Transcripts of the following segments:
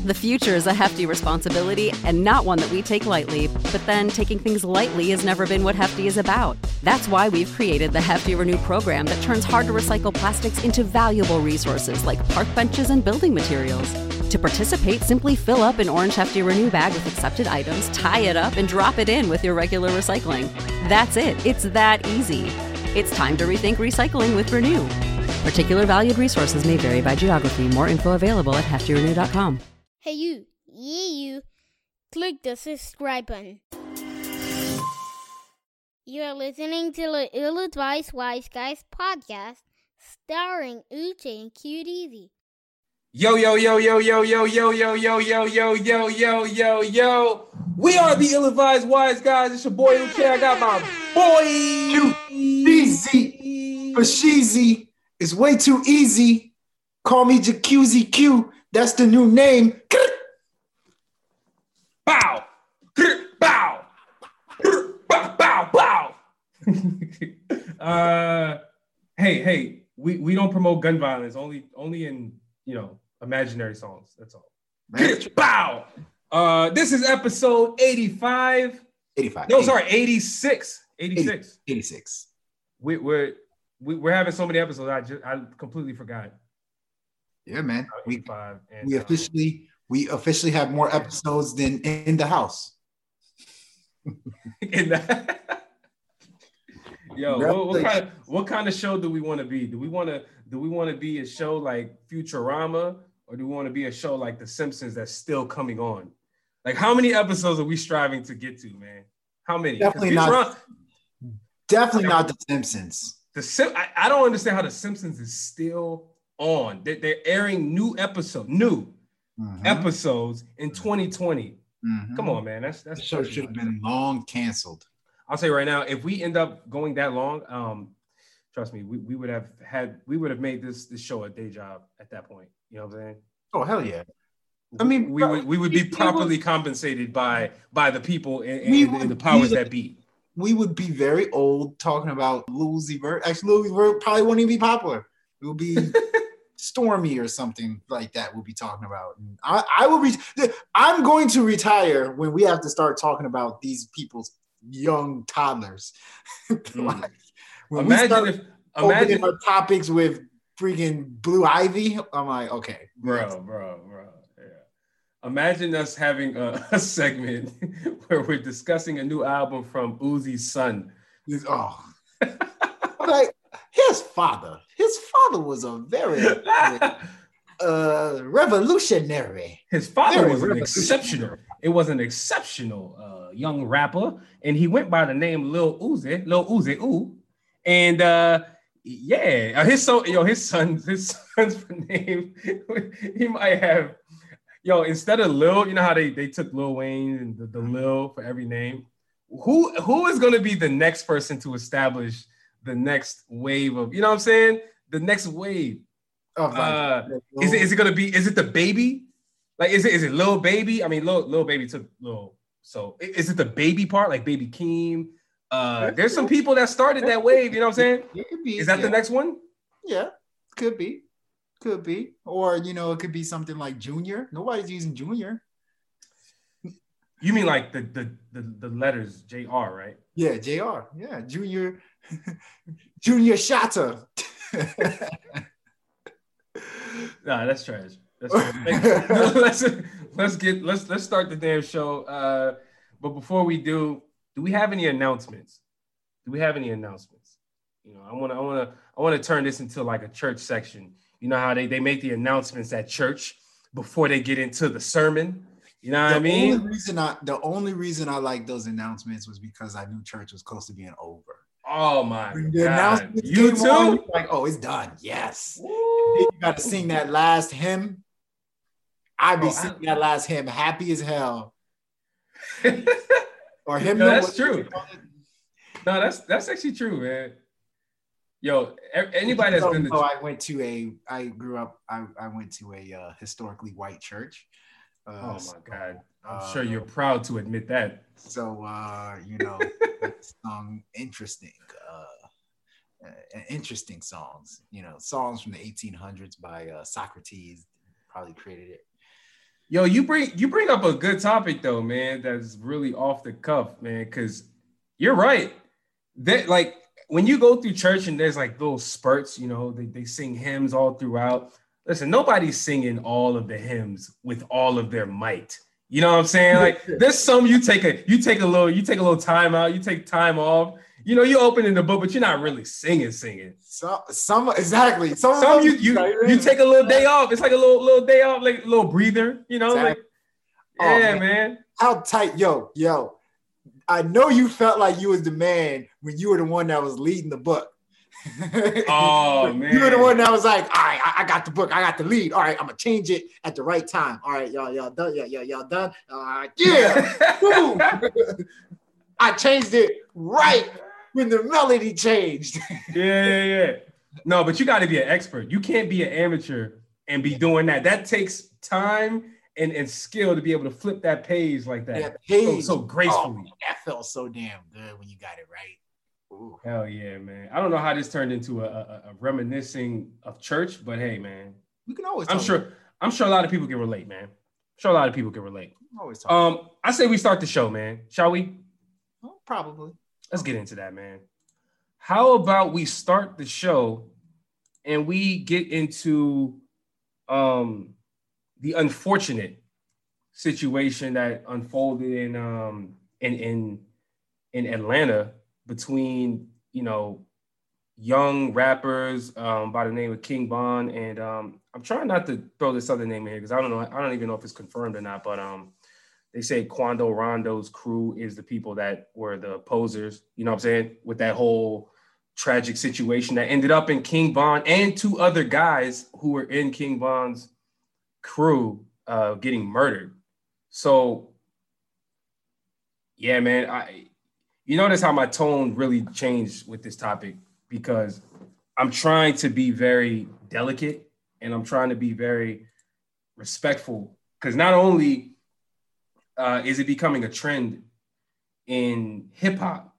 The future is a hefty responsibility and not one that we take lightly, but then taking things lightly has never been what Hefty is about. That's why we've created the Hefty Renew program that turns hard-to-recycle plastics into valuable resources like park benches and building materials. To participate, simply fill up an orange Hefty Renew bag with accepted items, tie it up, and drop it in with your regular recycling. That's it. It's that easy. It's time to rethink recycling with Renew. Particular valued resources may vary by geography. More info available at heftyrenew.com. Hey you, you, click the subscribe button. You are listening to the Ill-Advised Wise Guys podcast, starring Uche and Cute Easy. Yo. We are the Ill-Advised Wise Guys. It's your boy Uche. I got my boy Easy for Sheezy. It's way too easy. Call me Jacuzzi Q. That's the new name. Bow. Bow. Bow. Hey, we don't promote gun violence, only in, imaginary songs. That's all. Bow. This is episode 85. 85. No, sorry, 86. 86. We're having so many episodes. I completely forgot. Yeah, man. We officially officially have more episodes than In the House. What kind of show do we want to be? Do we want to be a show like Futurama, or do we want to be a show like The Simpsons that's still coming on? Like, how many episodes are we striving to get to, man? How many? Definitely not The Simpsons. I don't understand how The Simpsons is still on. They're airing new episodes in 2020. Mm-hmm. Come on, man. That show should have been long canceled. I'll say right now, if we end up going that long, trust me, we would have made this show a day job at that point. You know what I'm saying? Oh, hell yeah. I mean, we would be properly compensated by the people and the powers that be. We would be very old talking about Lil Uzi Vert. Actually, Lil Uzi Vert probably wouldn't even be popular. It would be Stormy or something like that we'll be talking about. I'm going to retire when we have to start talking about these people's young toddlers. Imagine our topics with freaking Blue Ivy. I'm like, okay, bro. Imagine us having a segment where we're discussing a new album from Uzi's son. Like his father was a very revolutionary. His father was an exceptional young rapper, and he went by the name Lil Uzi. And his son's name, he might have. Instead of Lil, you know how they took Lil Wayne and the Lil for every name? Who is going to be the next person to establish the next wave of, you know what I'm saying? The next wave. Is it going to be, is it the Baby? Like, is it Lil Baby? I mean, Lil Baby took Lil. So is it the Baby part, like Baby Keem? There's some people that started that wave, you know what I'm saying? It could be, is that the next one? Yeah, could be. Or, it could be something like Junior. Nobody's using Junior. You mean like the letters JR, right? Yeah, JR. Yeah, Junior Shatta. Nah, that's trash. Let's start the damn show. But before we do we have any announcements? I want to turn this into like a church section. You know how they make the announcements at church before they get into the sermon. You know what I mean? The only reason I like those announcements was because I knew church was close to being over. Oh my God! You too? Like, oh, it's done. Yes. You got to sing that last hymn. I'd be singing that last hymn, happy as hell. Or hymn. No, that's true. No, that's actually true, man. Yo, anybody that's been I went to a historically white church. Oh my God. I'm sure you're proud to admit that. So, interesting songs, songs from the 1800s by Socrates, probably created it. Yo, you bring up a good topic though, man. That's really off the cuff, man. Because you're right. That like when you go through church and there's like little spurts, you know, they sing hymns all throughout. Listen, nobody's singing all of the hymns with all of their might. You know what I'm saying? Like there's some you take a little time out, you take time off. You know, you open in the book, but you're not really singing. Some exactly. Some you take a little day off. It's like a little day off, like a little breather. You know, exactly. like yeah, man. How tight, yo. I know you felt like you was the man when you were the one that was leading the book. Oh man, you were the one that was like, all right, I got the book, I got the lead. All right, I'm gonna change it at the right time. All right, y'all done. Y'all done. Yeah, boom. I changed it right when the melody changed. Yeah. No, but you got to be an expert. You can't be an amateur and be doing that. That takes time and skill to be able to flip that page like that. So gracefully. Oh, that felt so damn good when you got it right. Ooh. Hell yeah, man. I don't know how this turned into a reminiscing of church, but hey, man. We can always I'm sure a lot of people can relate, man. Always talk. I say we start the show, man. Shall we? Well, probably. Let's get into that, man. How about we start the show and we get into the unfortunate situation that unfolded in Atlanta between, you know, young rappers by the name of King Von and I'm trying not to throw this other name in here because I don't even know if it's confirmed or not, but they say Quando Rondo's crew is the people that were the posers, you know what I'm saying, with that whole tragic situation that ended up in King Von and two other guys who were in King Von's crew getting murdered. So, yeah, man, you notice how my tone really changed with this topic because I'm trying to be very delicate and I'm trying to be very respectful because not only is it becoming a trend in hip hop,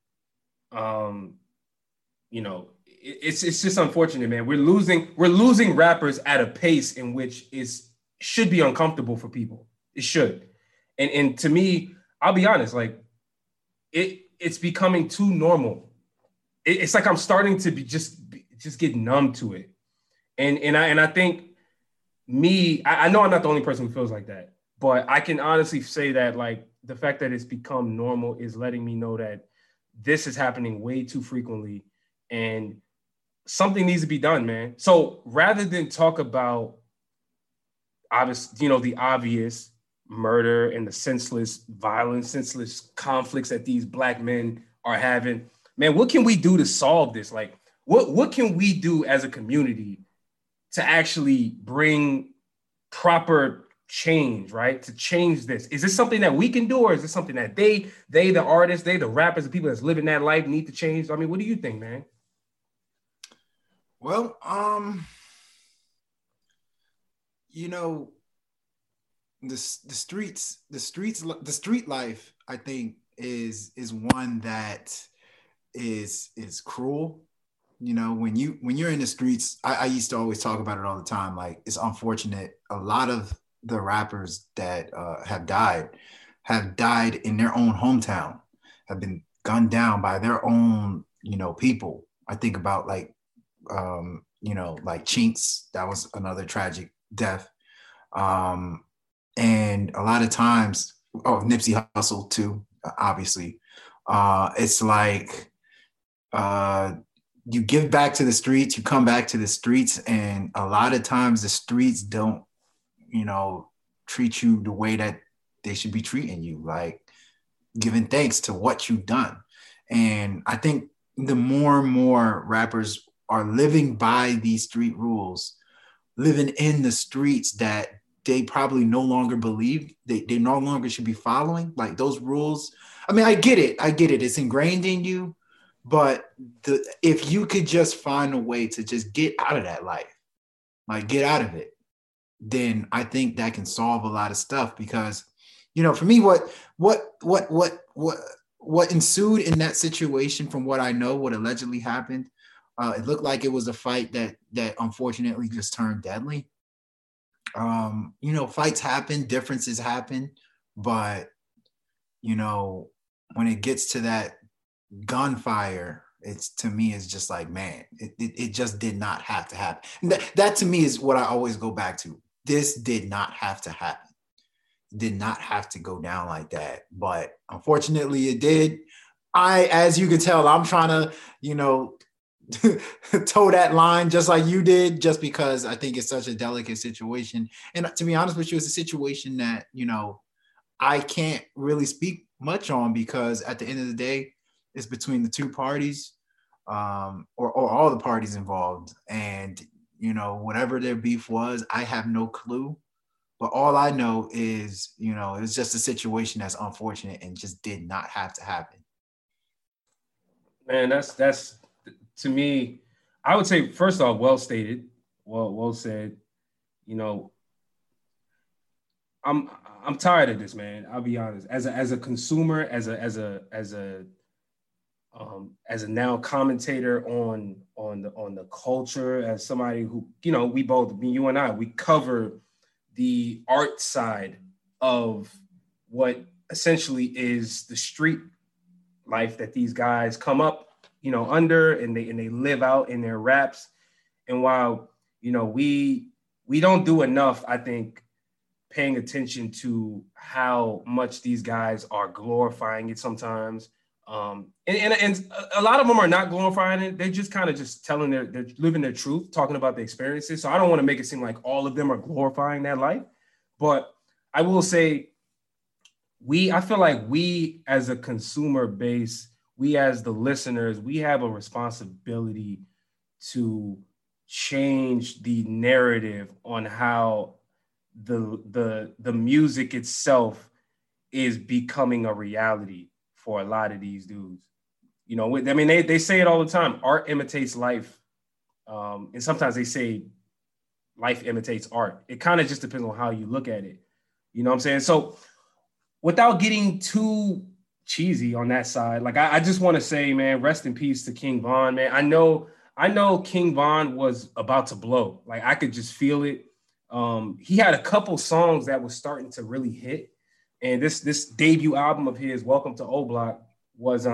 you know, it's just unfortunate, man. We're losing rappers at a pace in which should be uncomfortable for people. It should. And to me, I'll be honest, like it's becoming too normal. It's like I'm starting to just get numb to it. And I think I know I'm not the only person who feels like that, but I can honestly say that like the fact that it's become normal is letting me know that this is happening way too frequently and something needs to be done, man. So rather than talk about the obvious murder and the senseless violence, senseless conflicts that these Black men are having, man, what can we do to solve this? Like, what can we do as a community to actually bring proper change, right? To change this. Is this something that we can do, or is this something that they, the artists, the rappers, the people that's living that life need to change? I mean, what do you think, man? Well, you know, the street life, I think, is one that is cruel. You know, when you're in the streets, I used to always talk about it all the time. Like, it's unfortunate. A lot of the rappers that have died in their own hometown, have been gunned down by their own, you know, people. I think about like Chinks, that was another tragic death. And a lot of times, Nipsey Hussle too, obviously. It's like you give back to the streets, you come back to the streets, and a lot of times the streets don't, you know, treat you the way that they should be treating you, like giving thanks to what you've done. And I think the more and more rappers are living by these street rules, living in the streets that they probably no longer believe they no longer should be following, like those rules. I mean, I get it. It's ingrained in you, but if you could just find a way to just get out of that life, like get out of it, then I think that can solve a lot of stuff. Because, you know, for me, what ensued in that situation, from what I know, what allegedly happened, it looked like it was a fight that unfortunately just turned deadly. Fights happen, differences happen, but when it gets to that gunfire, to me it's just like, man, it just did not have to happen. And that to me is what I always go back to. This did not have to happen. Did not have to go down like that, but unfortunately it did. As you can tell, I'm trying to, toe that line just like you did, just because I think it's such a delicate situation. And to be honest with you, it's a situation that, I can't really speak much on, because at the end of the day, it's between the two parties, or all the parties involved. And, whatever their beef was, I have no clue. But all I know is, it's just a situation that's unfortunate and just did not have to happen. Man, that's to me, I would say, first off, well stated, well said. I'm tired of this, man. I'll be honest. As a consumer, as a now commentator on the culture, as somebody who, we both, you and I, we cover the art side of what essentially is the street life that these guys come up, under, and they live out in their raps. And while, we don't do enough, I think, paying attention to how much these guys are glorifying it sometimes. And a lot of them are not glorifying it. They're just kind of just telling they're living their truth, talking about the experiences. So I don't want to make it seem like all of them are glorifying that life. But I will say, I feel like we as a consumer base, we as the listeners, we have a responsibility to change the narrative on how the music itself is becoming a reality for a lot of these dudes. They say it all the time, art imitates life. And sometimes they say life imitates art. It kind of just depends on how you look at it. You know what I'm saying? So without getting too cheesy on that side, like I just want to say, man, rest in peace to King Von, man. I know King Von was about to blow. Like I could just feel it. He had a couple songs that was starting to really hit. And this debut album of his, Welcome to O Block, was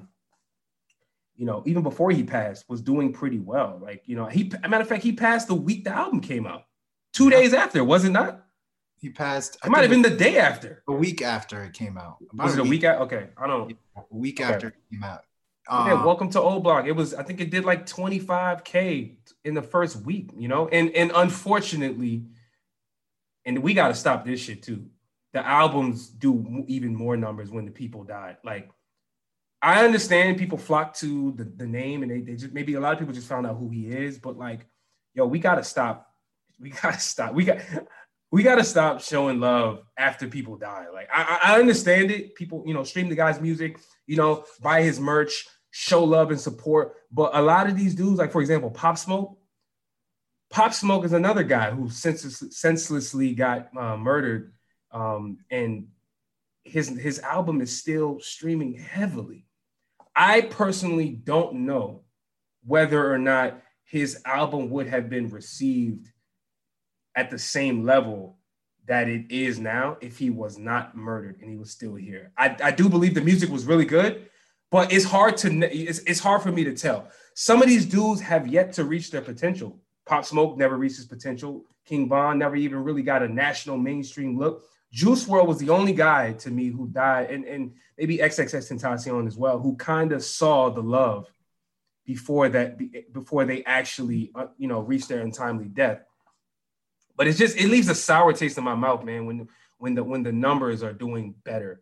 even before he passed, was doing pretty well. Like, matter of fact, he passed the week the album came out. 2 days after, was it not? He passed. It might have been the day after. A week after it came out. Was it a week after? Okay, I don't know. A week after it came out. Welcome to O Block. I think it did like 25K in the first week, and unfortunately, and we got to stop this shit too. The albums do even more numbers when the people died. Like, I understand people flock to the name, and they just, maybe a lot of people just found out who he is, but like, yo, we got to stop. We got to stop showing love after people die. Like, I understand it. People, stream the guy's music, buy his merch, show love and support. But a lot of these dudes, like, for example, Pop Smoke is another guy who senselessly got murdered. And his album is still streaming heavily. I personally don't know whether or not his album would have been received at the same level that it is now if he was not murdered and he was still here. I do believe the music was really good, but it's hard for me to tell. Some of these dudes have yet to reach their potential. Pop Smoke never reached his potential. King Von never even really got a national mainstream look. Juice WRLD was the only guy to me who died, and maybe XXXTentacion as well, who kind of saw the love before they actually, reached their untimely death. But it leaves a sour taste in my mouth, man, when the numbers are doing better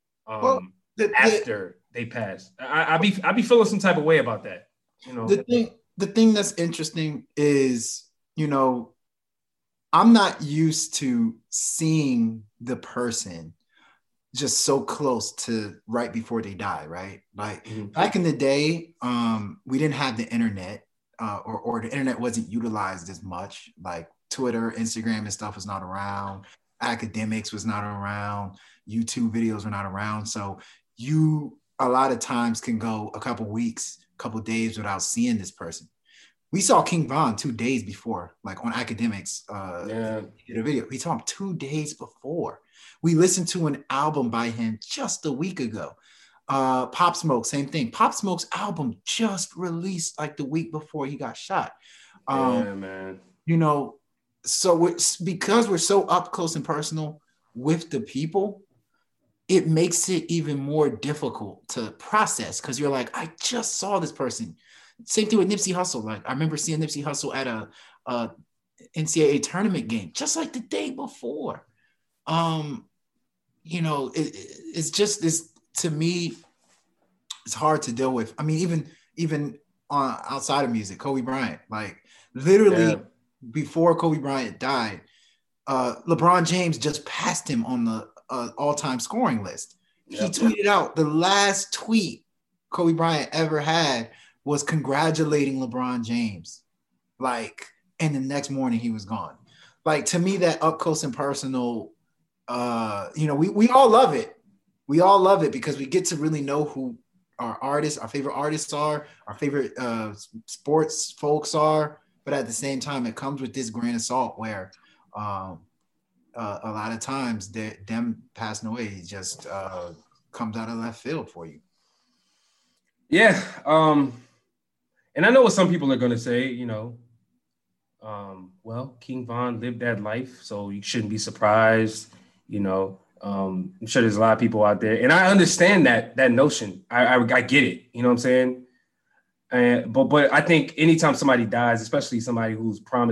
after they pass. I be feeling some type of way about that. The thing that's interesting is, I'm not used to seeing the person just so close to right before they die, right? Like back in the day, we didn't have the internet, or the internet wasn't utilized as much. Like Twitter, Instagram and stuff was not around. Academics was not around. YouTube videos were not around. So you a lot of times can go a couple weeks, couple days without seeing this person. We saw King Von 2 days before, like on Academics. Did a video. We saw him 2 days before. We listened to an album by him just a week ago. Pop Smoke, same thing. Pop Smoke's album just released like the week before he got shot. Man. You know, so because we're so up close and personal with the people, it makes it even more difficult to process because you're like, I just saw this person. Same thing with Nipsey Hussle. Like I remember seeing Nipsey Hussle at a NCAA tournament game just like the day before. You know, it's just this, to me, it's hard to deal with. I mean, even on outside of music, Kobe Bryant, like literally before Kobe Bryant died, LeBron James just passed him on the all-time scoring list. He tweeted out the last tweet Kobe Bryant ever had was congratulating LeBron James. Like, and the next morning he was gone. Like, to me, that up close and personal, you know, we all love it. We all love it because we get to really know who our artists, our favorite artists are, our favorite sports folks are. But at the same time, it comes with this grain of salt where a lot of times them passing away just comes out of left field for you. Yeah. And I know what some people are going to say, you know, well, King Von lived that life, so you shouldn't be surprised, you know. I'm sure there's a lot of people out there, and I understand that notion. I get it, you know what I'm saying? But I think anytime somebody dies, especially somebody who's who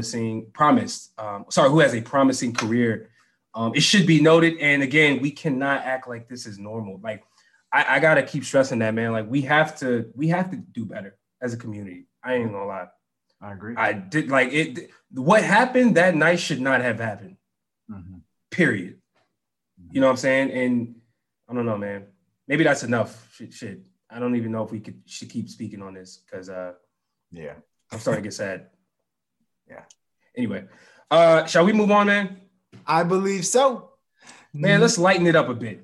has a promising career, it should be noted. And again, we cannot act like this is normal. Like I gotta keep stressing that, man. Like we have to do better as a community. I ain't gonna lie. I agree. I did like it. What happened that night should not have happened. Mm-hmm. Period. Mm-hmm. You know what I'm saying? And I don't know, man. Maybe that's enough. Shit. I don't even know if we should keep speaking on this because I'm starting to get sad. Yeah. Anyway, shall we move on, man? I believe so. Man, let's lighten it up a bit.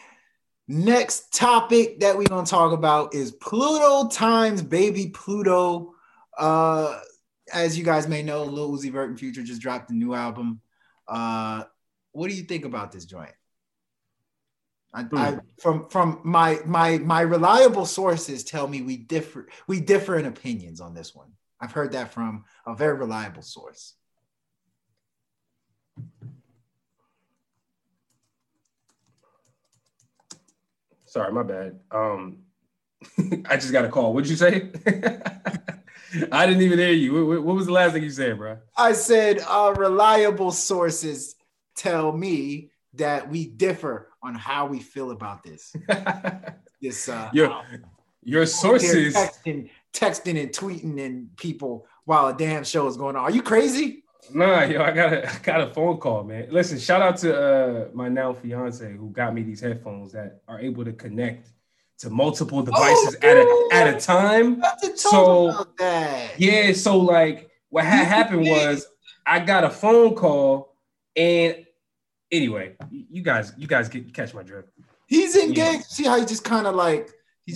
Next topic that we're going to talk about is Pluto times Baby Pluto. As you guys may know, Lil Uzi Vert and Future just dropped a new album. What do you think about this joint? From my reliable sources tell me we differ in opinions on this one. I've heard that from a very reliable source. Sorry, my bad. I just got a call. What'd you say? I didn't even hear you. What was the last thing you said, bro? I said reliable sources tell me that we differ on how we feel about this. Your sources texting and tweeting and people while a damn show is going on. Are you crazy? Nah, yo, I got a phone call, man. Listen, shout out to my now fiance who got me these headphones that are able to connect to multiple devices at a time. So yeah, so like what happened was I got a phone call, and anyway, you guys catch my drift. He's engaged. See how he just kind of like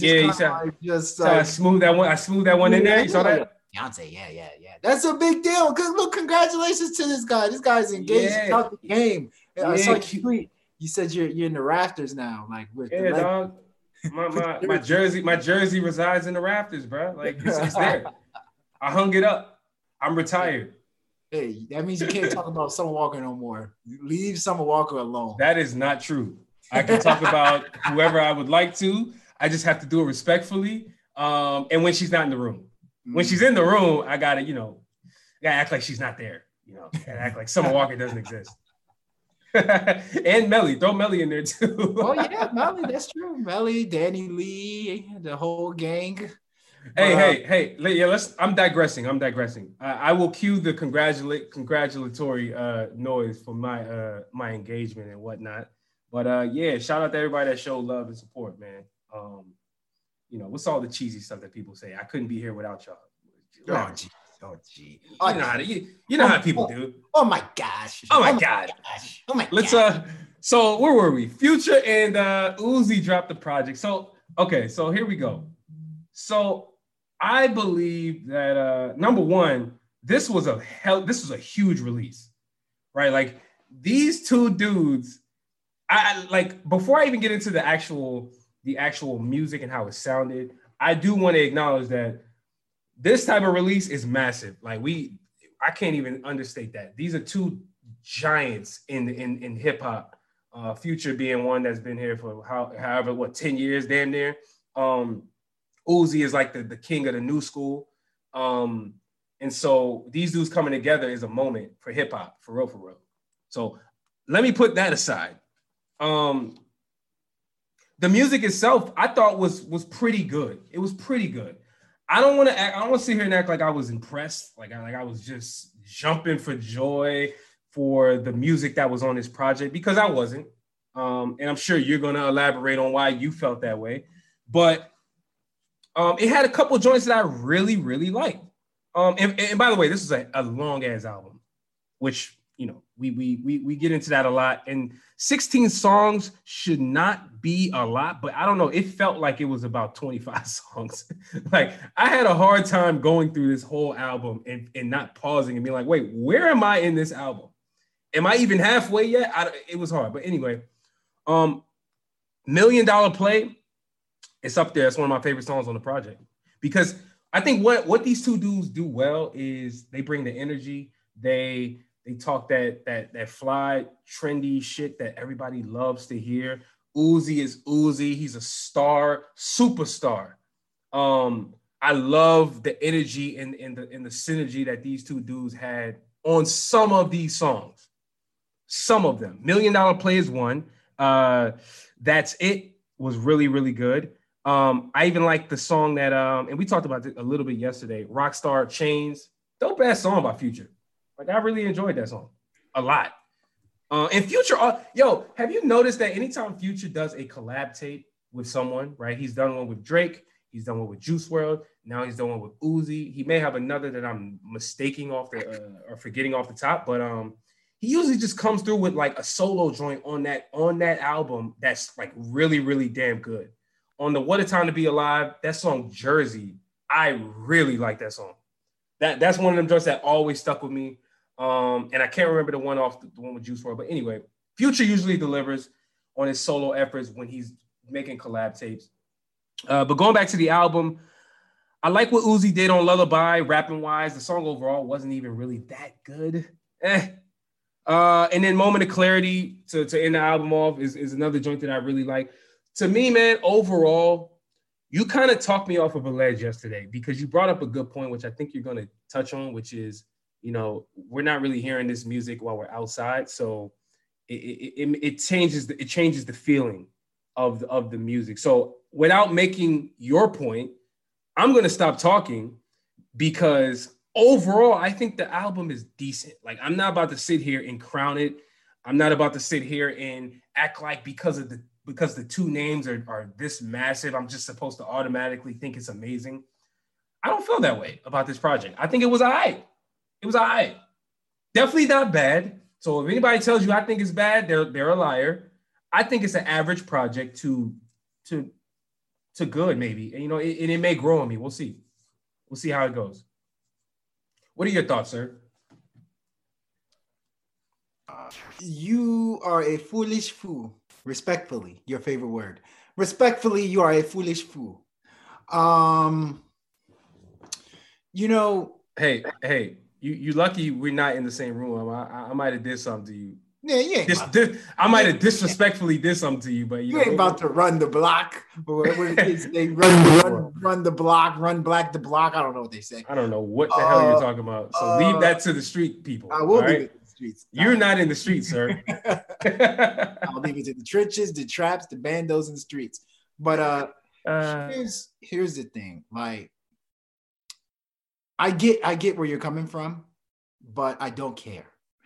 I smoothed that one in there. You saw that? Beyonce, yeah. That's a big deal. Good, look, congratulations to this guy. This guy's engaged out the game. I saw you tweet. You said you're in the rafters now, like with dog. My jersey resides in the rafters, bro. Like it's there. I hung it up. I'm retired. Hey, that means you can't talk about Summer Walker no more. Leave Summer Walker alone. That is not true. I can talk about whoever I would like to. I just have to do it respectfully. And when she's not in the room. When she's in the room, I gotta act like she's not there. You know, gotta act like Summer Walker doesn't exist. And Melly, throw Melly in there too. Oh yeah, Melly, that's true. Melly, Danny Lee, the whole gang. Hey, yeah. I'm digressing. I will cue the congratulatory noise for my engagement and whatnot. But yeah, shout out to everybody that showed love and support, man. You know, what's all the cheesy stuff that people say? I couldn't be here without y'all. Oh, gee. You know how people do. Oh my gosh. Oh my God. Let's so where were we? Future and Uzi dropped the project. So here we go. So I believe that number one, this was a huge release, right? Like these two dudes, I like before I even get into the actual music and how it sounded, I do want to acknowledge that this type of release is massive. Like I can't even understate that. These are two giants in hip hop. Future being one that's been here for however 10 years, damn near. Uzi is like the king of the new school. And so these dudes coming together is a moment for hip hop, for real. So let me put that aside. The music itself, I thought was pretty good. It was pretty good. I don't want to sit here and act like I was impressed, like I was just jumping for joy for the music that was on this project, because I wasn't. And I'm sure you're going to elaborate on why you felt that way. But it had a couple joints that I really, really liked. And by the way, this is a long ass album, which, you know, we get into that a lot. And 16 songs should not be a lot, but I don't know. It felt like it was about 25 songs. Like I had a hard time going through this whole album and not pausing and being like, wait, where am I in this album? Am I even halfway yet? It was hard. But anyway, $1 Million Play, it's up there. It's one of my favorite songs on the project, because I think what these two dudes do well is they bring the energy. They talk that fly, trendy shit that everybody loves to hear. Uzi is Uzi. He's a star, superstar. I love the energy and the synergy that these two dudes had on some of these songs. Some of them. $1 Million Play is one. That's It was really, really good. I even like the song that, and we talked about it a little bit yesterday, Rockstar Chains. Dope ass song by Future. Like, I really enjoyed that song a lot. And Future, have you noticed that anytime Future does a collab tape with someone, right? He's done one with Drake. He's done one with Juice WRLD. Now he's done one with Uzi. He may have another that I'm mistaking or forgetting off the top, but he usually just comes through with like a solo joint on that album that's like really, really damn good. On the What a Time to Be Alive, that song Jersey, I really like that song. That's one of them joints that always stuck with me. And I can't remember the one with Juice WRLD, but anyway, Future usually delivers on his solo efforts when he's making collab tapes. But going back to the album, I like what Uzi did on Lullaby, rapping wise. The song overall wasn't even really that good. And then Moment of Clarity to end the album off is another joint that I really like. To me, man, overall, you kind of talked me off of a ledge yesterday because you brought up a good point, which I think you're going to touch on, which is, you know, we're not really hearing this music while we're outside. So it changes the feeling of the music. So without making your point, I'm going to stop talking because overall, I think the album is decent. Like, I'm not about to sit here and crown it. I'm not about to sit here and act like because the two names are this massive, I'm just supposed to automatically think it's amazing. I don't feel that way about this project. I think it was all right. It was all right. Definitely not bad. So if anybody tells you I think it's bad, they're a liar. I think it's an average project to good, maybe. And, you know, it may grow on me. We'll see. We'll see how it goes. What are your thoughts, sir? You are a foolish fool. Respectfully, your favorite word. Respectfully, you are a foolish fool. You know. Hey, you lucky we're not in the same room. I might have did something to you. Yeah. I might have disrespectfully did something to you, but you ain't about to run the block. They run the block, run black the block. I don't know what they say. I don't know what the hell you're talking about. So leave that to the street people. I will leave it to the streets. You're not in the streets, sir. I'll leave it to the trenches, the traps, the bandos in the streets. But here's the thing. Like, I get where you're coming from, but I don't care.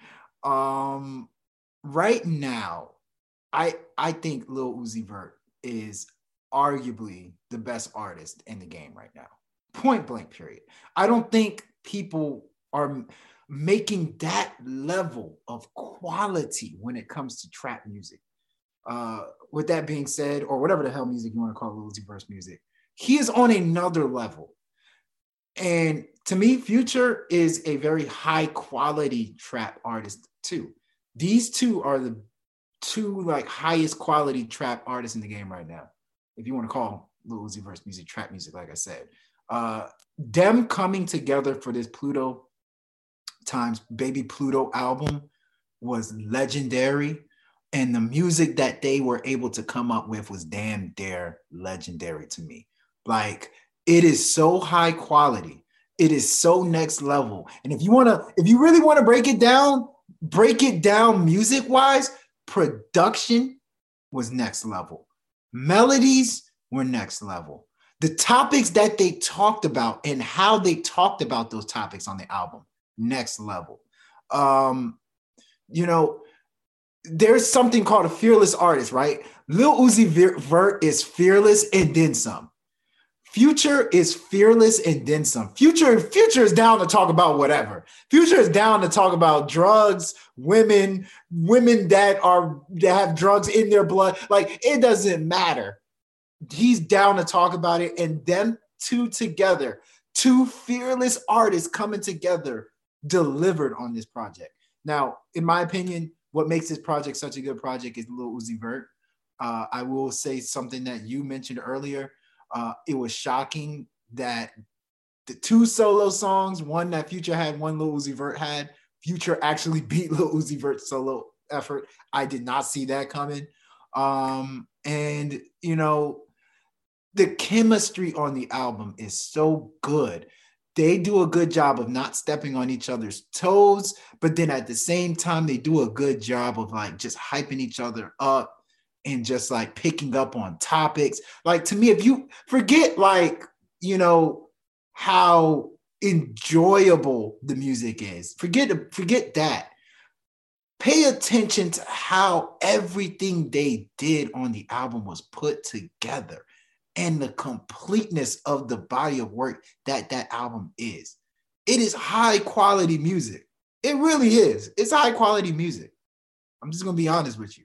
Right now, I think Lil Uzi Vert is arguably the best artist in the game right now. Point blank, period. I don't think people are making that level of quality when it comes to trap music. With that being said, or whatever the hell music you want to call Lil Uzi Vert's music, he is on another level. And to me, Future is a very high quality trap artist too. These two are the two like highest quality trap artists in the game right now. If you want to call Lil Uzi Vert's music trap music, like I said, them coming together for this Pluto times Baby Pluto album was legendary. And the music that they were able to come up with was damn dare legendary to me. Like, it is so high quality. It is so next level. And if you really want to break it down music wise, production was next level. Melodies were next level. The topics that they talked about and how they talked about those topics on the album, next level. There's something called a fearless artist, right? Lil Uzi Vert is fearless and then some. Future is fearless and then some. Future is down to talk about whatever. Future is down to talk about drugs, women that have drugs in their blood. Like, it doesn't matter. He's down to talk about it, and them two together, two fearless artists coming together, delivered on this project. Now, in my opinion, what makes this project such a good project is Lil Uzi Vert. I will say something that you mentioned earlier. It was shocking that the two solo songs, one that Future had, one Lil Uzi Vert had, Future actually beat Lil Uzi Vert's solo effort. I did not see that coming. And, the chemistry on the album is so good. They do a good job of not stepping on each other's toes, but then at the same time, they do a good job of like just hyping each other up and just like picking up on topics. Like, to me, if you forget how enjoyable the music is, forget that. Pay attention to how everything they did on the album was put together and the completeness of the body of work that album is. It is high quality music. It really is. It's high quality music. I'm just going to be honest with you.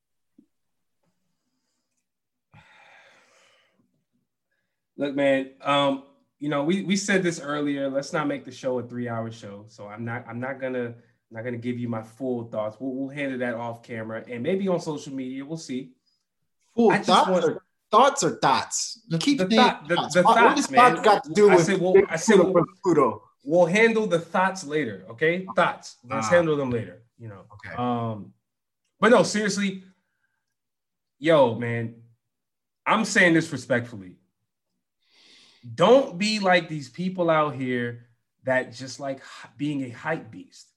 Look, man, we said this earlier. Let's not make the show a 3-hour show. So I'm not gonna give you my full thoughts. We'll handle that off camera and maybe on social media. We'll see. Full thoughts or thoughts? You keep the thoughts, man. Got to do with Pluto. We'll handle the thoughts later. Okay, thoughts. Let's handle them later. Okay. But no, seriously, yo, man, I'm saying this respectfully. Don't be like these people out here that just like being a hype beast.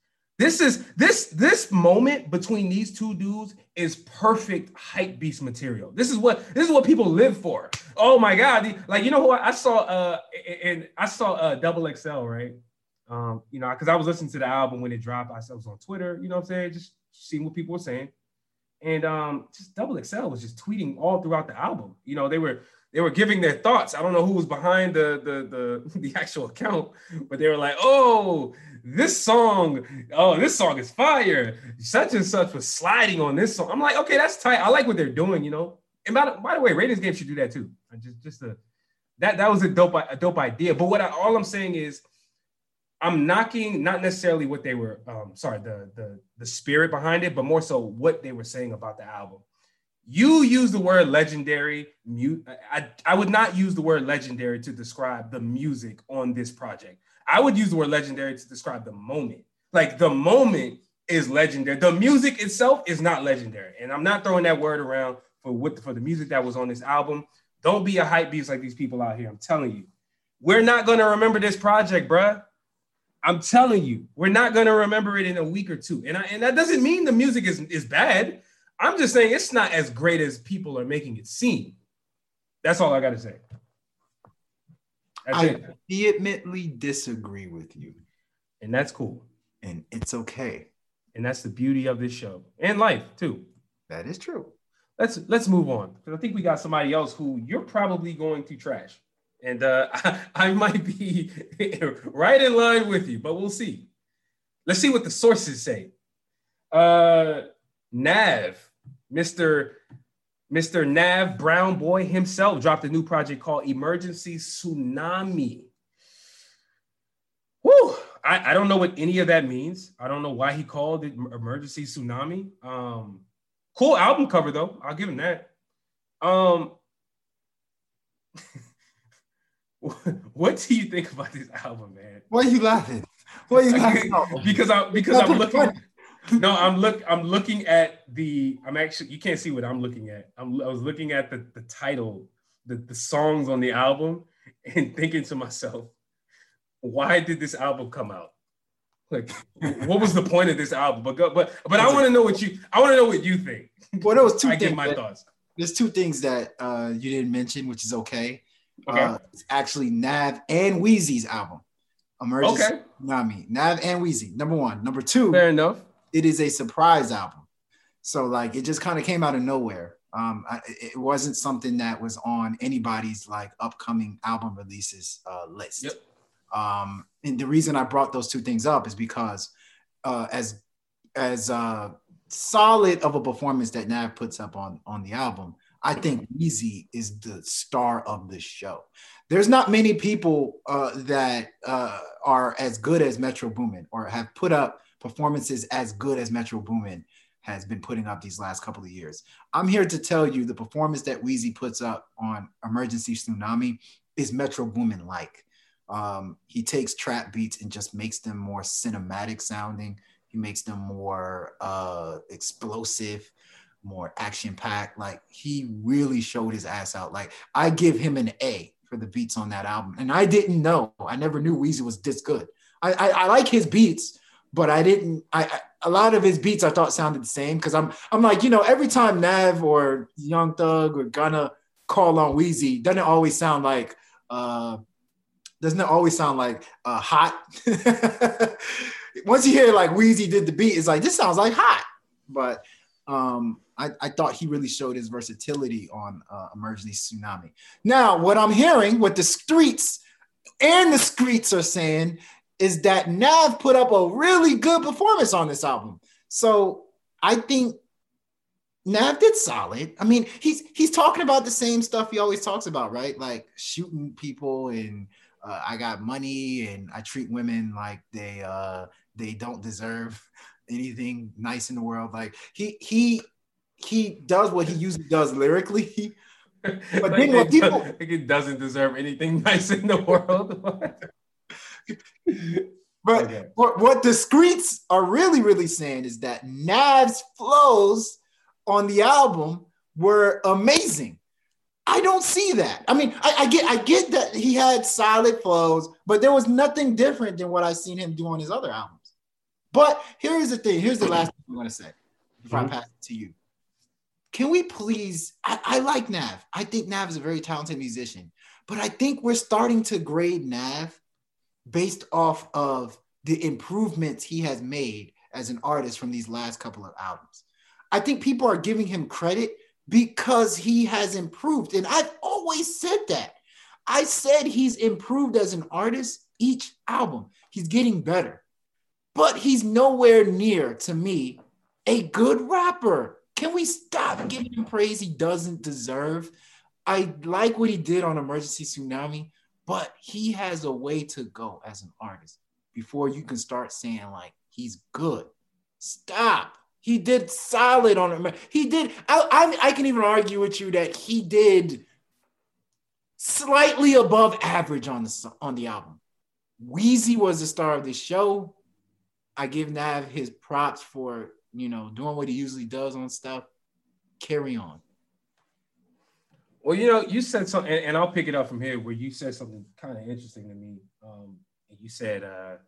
This moment between these two dudes is perfect hype beast material. This is what people live for. Oh my God. Who I saw Double XL, right? Because I was listening to the album when it dropped. I was on Twitter, you know what I'm saying? Just seeing what people were saying. And just Double XL was just tweeting all throughout the album. They were giving their thoughts. I don't know who was behind the actual account, but they were like, "Oh, this song is fire. Such and such was sliding on this song." I'm like, okay, that's tight. I like what they're doing, And by the way, Ratings Game should do that too. That was a dope idea. But all I'm saying is, I'm knocking not necessarily what they were, the spirit behind it, but more so what they were saying about the album. You use the word legendary. I would not use the word legendary to describe the music on this project. I would use the word legendary to describe the moment. Like, the moment is legendary. The music itself is not legendary. And I'm not throwing that word around for the music that was on this album. Don't be a hype beast like these people out here. I'm telling you. We're not going to remember this project, bruh. I'm telling you. We're not going to remember it in a week or two. And that doesn't mean the music is bad. I'm just saying it's not as great as people are making it seem. That's all I got to say. I vehemently disagree with you. And that's cool. And it's okay. And that's the beauty of this show. And life, too. That is true. Let's move on. Because I think we got somebody else who you're probably going to trash. And I might be right in line with you, but we'll see. Let's see what the sources say. Nav. Mr. Nav Brown Boy himself dropped a new project called Emergency Tsunami. I don't know what any of that means. I don't know why he called it Emergency Tsunami. Cool album cover though. I'll give him that. What do you think about this album, man? Why are you laughing? Why are you laughing? because I'm looking. No, I'm looking at the. I'm actually. You can't see what I'm looking at. I was looking at the title, the songs on the album, and thinking to myself, why did this album come out? Like, what was the point of this album? But I want to know what you think. Well, there was two I things. give my thoughts. There's two things that you didn't mention, which is okay. Okay. It's actually Nav and Weezy's album, Emergency Tsunami. Nav and Weezy, number one. Number two, fair enough. It is a surprise album, so like it just kind of came out of nowhere. It wasn't something that was on anybody's like upcoming album releases list. Yep. And the reason I brought those two things up is because as solid of a performance that Nav puts up on the album, I think Weezy is the star of the show. There's not many people that are as good as Metro Boomin or have put up performances as good as Metro Boomin has been putting up these last couple of years. I'm here to tell you the performance that Weezy puts up on Emergency Tsunami is Metro Boomin-like. He takes trap beats and just makes them more cinematic sounding. He makes them more explosive, more action-packed. Like, he really showed his ass out. Like, I give him an A for the beats on that album. And I didn't know. I never knew Weezy was this good. I like his beats, but a lot of his beats I thought sounded the same because I'm like, you know, every time Nav or Young Thug or Gunna call on Weezy, doesn't it always sound like hot? Once you hear like Weezy did the beat, it's like, this sounds like hot. But I thought he really showed his versatility on Emergency Tsunami. Now, what I'm hearing, what the streets are saying is that Nav put up a really good performance on this album. So I think Nav did solid. I mean, he's talking about the same stuff he always talks about, right? Like shooting people and I got money and I treat women like they don't deserve anything nice in the world. Like he does what he usually does lyrically. But like then it doesn't deserve anything nice in the world. But okay. what the streets are really saying is that Nav's flows on the album were amazing. I don't see that. I mean, I get that he had solid flows, but there was nothing different than what I've seen him do on his other albums. But here's the thing. Here's the last thing I'm going to say before I pass it to you. Can we please, I like Nav. I think Nav is a very talented musician, but I think we're starting to grade Nav based off of the improvements he has made as an artist from these last couple of albums. I think people are giving him credit because he has improved. And I've always said that. I said he's improved as an artist each album. He's getting better. But he's nowhere near, to me, a good rapper. Can we stop giving him praise he doesn't deserve? I like what he did on Emergency Tsunami, but he has a way to go as an artist before you can start saying, like, he's good. Stop. He did solid on it. He did. I can even argue with you that he did slightly above average on the album. Weezy was the star of the show. I give Nav his props for, doing what he usually does on stuff. Carry on. Well, you said something, and I'll pick it up from here, where you said something kind of interesting to me. You said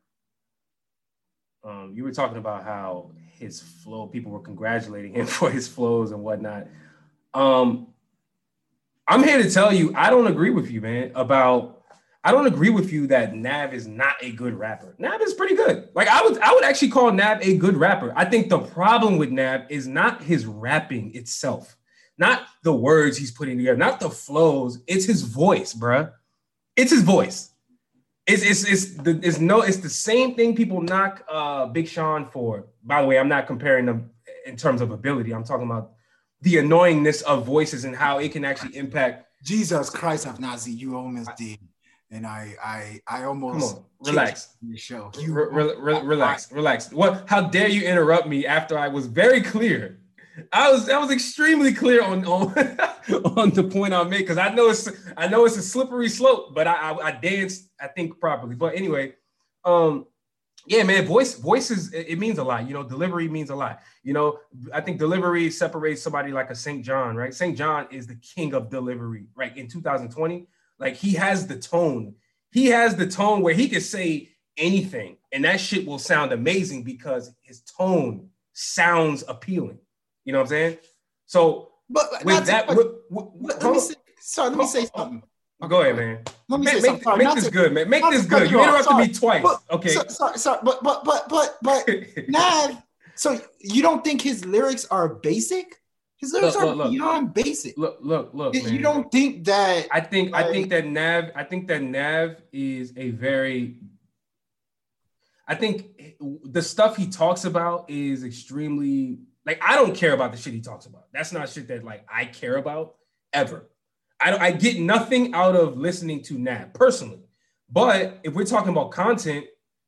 you were talking about how his flow, people were congratulating him for his flows and whatnot. I'm here to tell you, I don't agree with you, man, I don't agree with you that Nav is not a good rapper. Nav is pretty good. Like I would actually call Nav a good rapper. I think the problem with Nav is not his rapping itself, not the words he's putting together, not the flows. It's his voice, bruh. It's his voice. It's the same thing people knock Big Sean for. By the way, I'm not comparing them in terms of ability. I'm talking about the annoyingness of voices and how it can actually impact. Jesus Christ, I've not seen you almost did. and I Come almost on, relax. the show. Relax. What? How dare you interrupt me after I was very clear? I was extremely clear on on the point I made, because I know it's a slippery slope, but I danced, I think, properly. But anyway, yeah, man, voice is, it means a lot. You know, delivery means a lot. You know, I think delivery separates somebody like a St. John, right? St. John is the king of delivery, right? In 2020, like he has the tone. He has the tone where he can say anything, and that shit will sound amazing because his tone sounds appealing. You know what I'm saying? So, But with that, let me say something. Go ahead, man. Let me say something. Sorry, make this good, man. Make this good. You interrupted me twice. Okay. Sorry, but Nav. So you don't think his lyrics are basic? His lyrics are beyond basic. Look, You man. don't think that? I think that Nav is a very. I think the stuff he talks about is extremely, like, I don't care about the shit he talks about. That's not shit that like I care about ever. I get nothing out of listening to Nav personally. But if we're talking about content,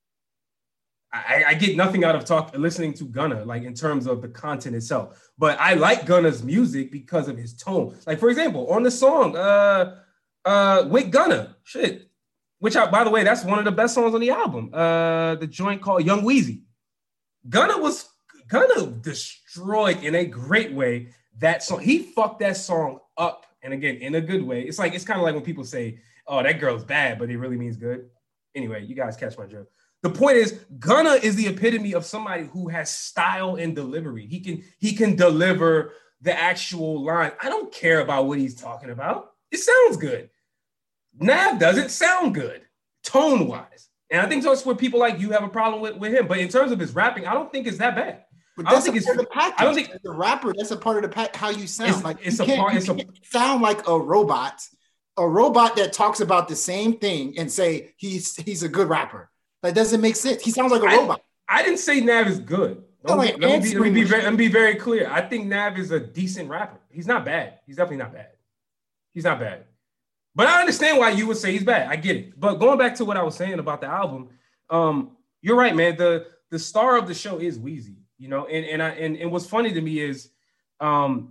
I get nothing out of listening to Gunna, like in terms of the content itself. But I like Gunna's music because of his tone. Like, for example, on the song with Gunna, shit, which by the way, that's one of the best songs on the album. The joint called Young Weezy. Gunna destroyed in a great way that song. He fucked that song up. And again, in a good way. It's kind of like when people say, oh, that girl's bad, but it really means good. Anyway, you guys catch my joke. The point is, Gunna is the epitome of somebody who has style and delivery. He can deliver the actual line. I don't care about what he's talking about. It sounds good. Nav doesn't sound good, tone-wise. And I think that's where people like you have a problem with him. But in terms of his rapping, I don't think it's that bad. But that's a part of the package. I don't think the rapper. That's a part of the how you sound. You can't sound like a robot that talks about the same thing and say he's a good rapper. That doesn't make sense. He sounds like a robot. I didn't say Nav is good. Let me be very clear. I think Nav is a decent rapper. He's not bad. He's definitely not bad. He's not bad. But I understand why you would say he's bad. I get it. But going back to what I was saying about the album, you're right, man. The star of the show is Weezy. You know, and what's funny to me is, I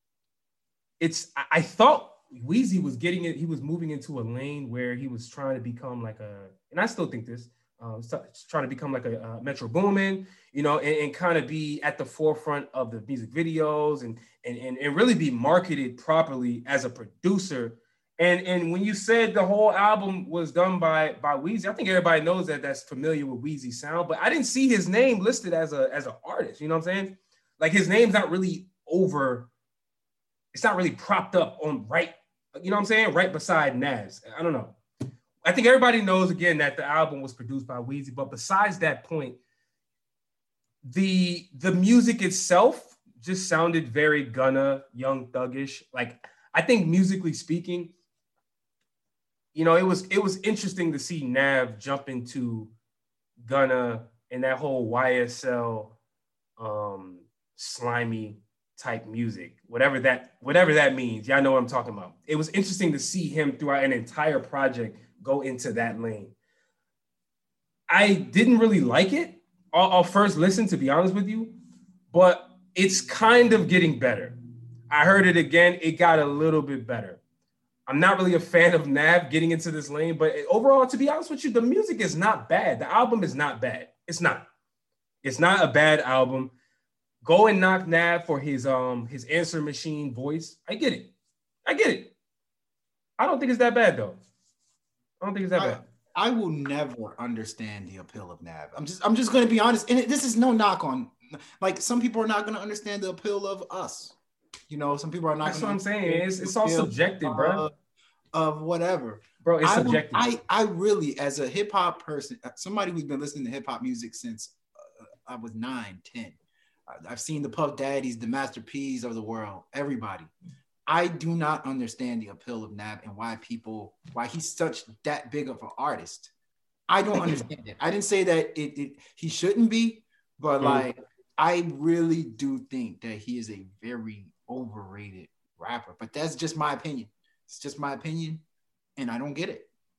thought Weezy was getting it. He was moving into a lane where he was trying to become like and I still think this, trying to become like a Metro Boomin, you know, and kind of be at the forefront of the music videos and really be marketed properly as a producer. And when you said the whole album was done by Weezy, I think everybody knows that's familiar with Weezy's sound, but I didn't see his name listed as an artist. You know what I'm saying? Like his name's not really it's not really propped up on right, you know what I'm saying? Right beside Nas. I don't know. I think everybody knows again that the album was produced by Weezy, but besides that point, the music itself just sounded very Gunna, Young Thuggish. Like I think musically speaking, you know, it was interesting to see Nav jump into Gunna and that whole YSL slimy type music, whatever that means. Y'all know what I'm talking about. It was interesting to see him throughout an entire project go into that lane. I didn't really like it. I'll first listen, to be honest with you, but it's kind of getting better. I heard it again. It got a little bit better. I'm not really a fan of Nav getting into this lane, but overall, to be honest with you, the music is not bad. The album is not bad. It's not a bad album. Go and knock Nav for his answer machine voice. I get it. I don't think it's that bad though. I will never understand the appeal of Nav. I'm just going to be honest, and this is no knock on. Like some people are not going to understand the appeal of us. You know, some people are not. That's what I'm saying. It's all subjective, bro. Of whatever, bro. It's subjective. I really, as a hip hop person, somebody who's been listening to hip hop music since I was 9, 10. I've seen the Puff Daddies, the Master P's of the world. Everybody. I do not understand the appeal of Nav and why he's such that big of an artist. I don't understand it. I didn't say that he shouldn't be, but like I really do think that he is a very overrated rapper. But that's just my opinion. It's just my opinion, and I don't get it.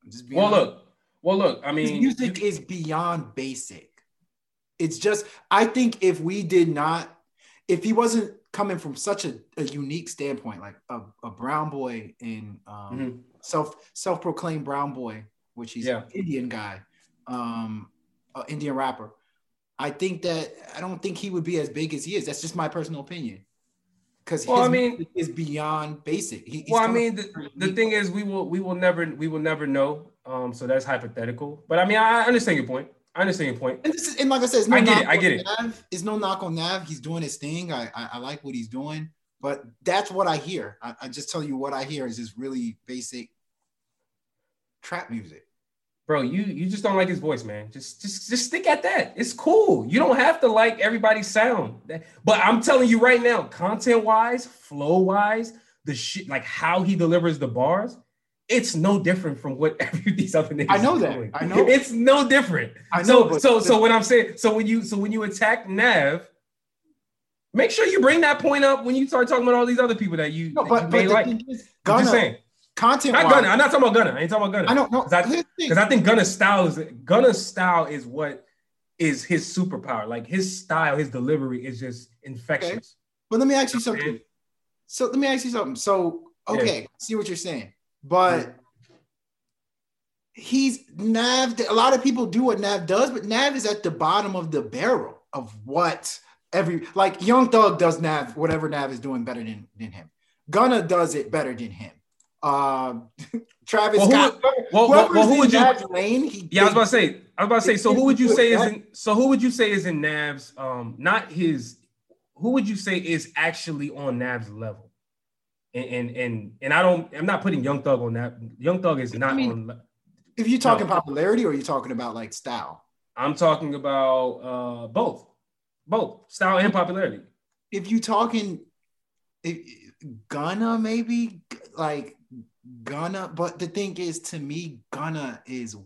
Just being honest. Look. I His mean, music is beyond basic. It's just, I think if he wasn't coming from such a unique standpoint, like a brown boy and self-proclaimed brown boy, which he's an Indian guy, an Indian rapper. I don't think he would be as big as he is. That's just my personal opinion. Because music is beyond basic. The thing is, we will never know. So that's hypothetical. But I mean, I understand your point. And like I said, I get it. It's no knock on Nav. He's doing his thing. I like what he's doing. But that's what I hear. I just tell you what I hear is just really basic trap music. Bro, you just don't like his voice, man. Just stick at that. It's cool. You don't have to like everybody's sound. But I'm telling you right now, content-wise, flow-wise, the shit, like how he delivers the bars, it's no different from what these other niggas I know are that. doing. I know. It's no different. I know. So what I'm saying, so when you attack Nav, make sure you bring that point up when you start talking about all these other people that you may like. I'm just saying. Content. Not Gunna. I'm not talking about Gunna. I ain't talking about Gunna. I don't know. Because I think Gunna's style is what is his superpower. Like his style, his delivery is just infectious. Okay. But let me ask you something. So, okay, see what you're saying. But he's Nav. A lot of people do what Nav does, but Nav is at the bottom of the barrel of what Young Thug does Nav, whatever Nav is doing better than him. Gunna does it better than him. Travis Scott. Who would you? Lane, I was about to say. So who would you say is in Nav's? Not his. Who would you say is actually on Nav's level? And I'm not putting Young Thug on that. Young Thug is not on. If you're talking popularity, or are you talking about like style? I'm talking about both style and popularity. If you talking, Gunna maybe like. Gunna, but the thing is, to me, Gunna is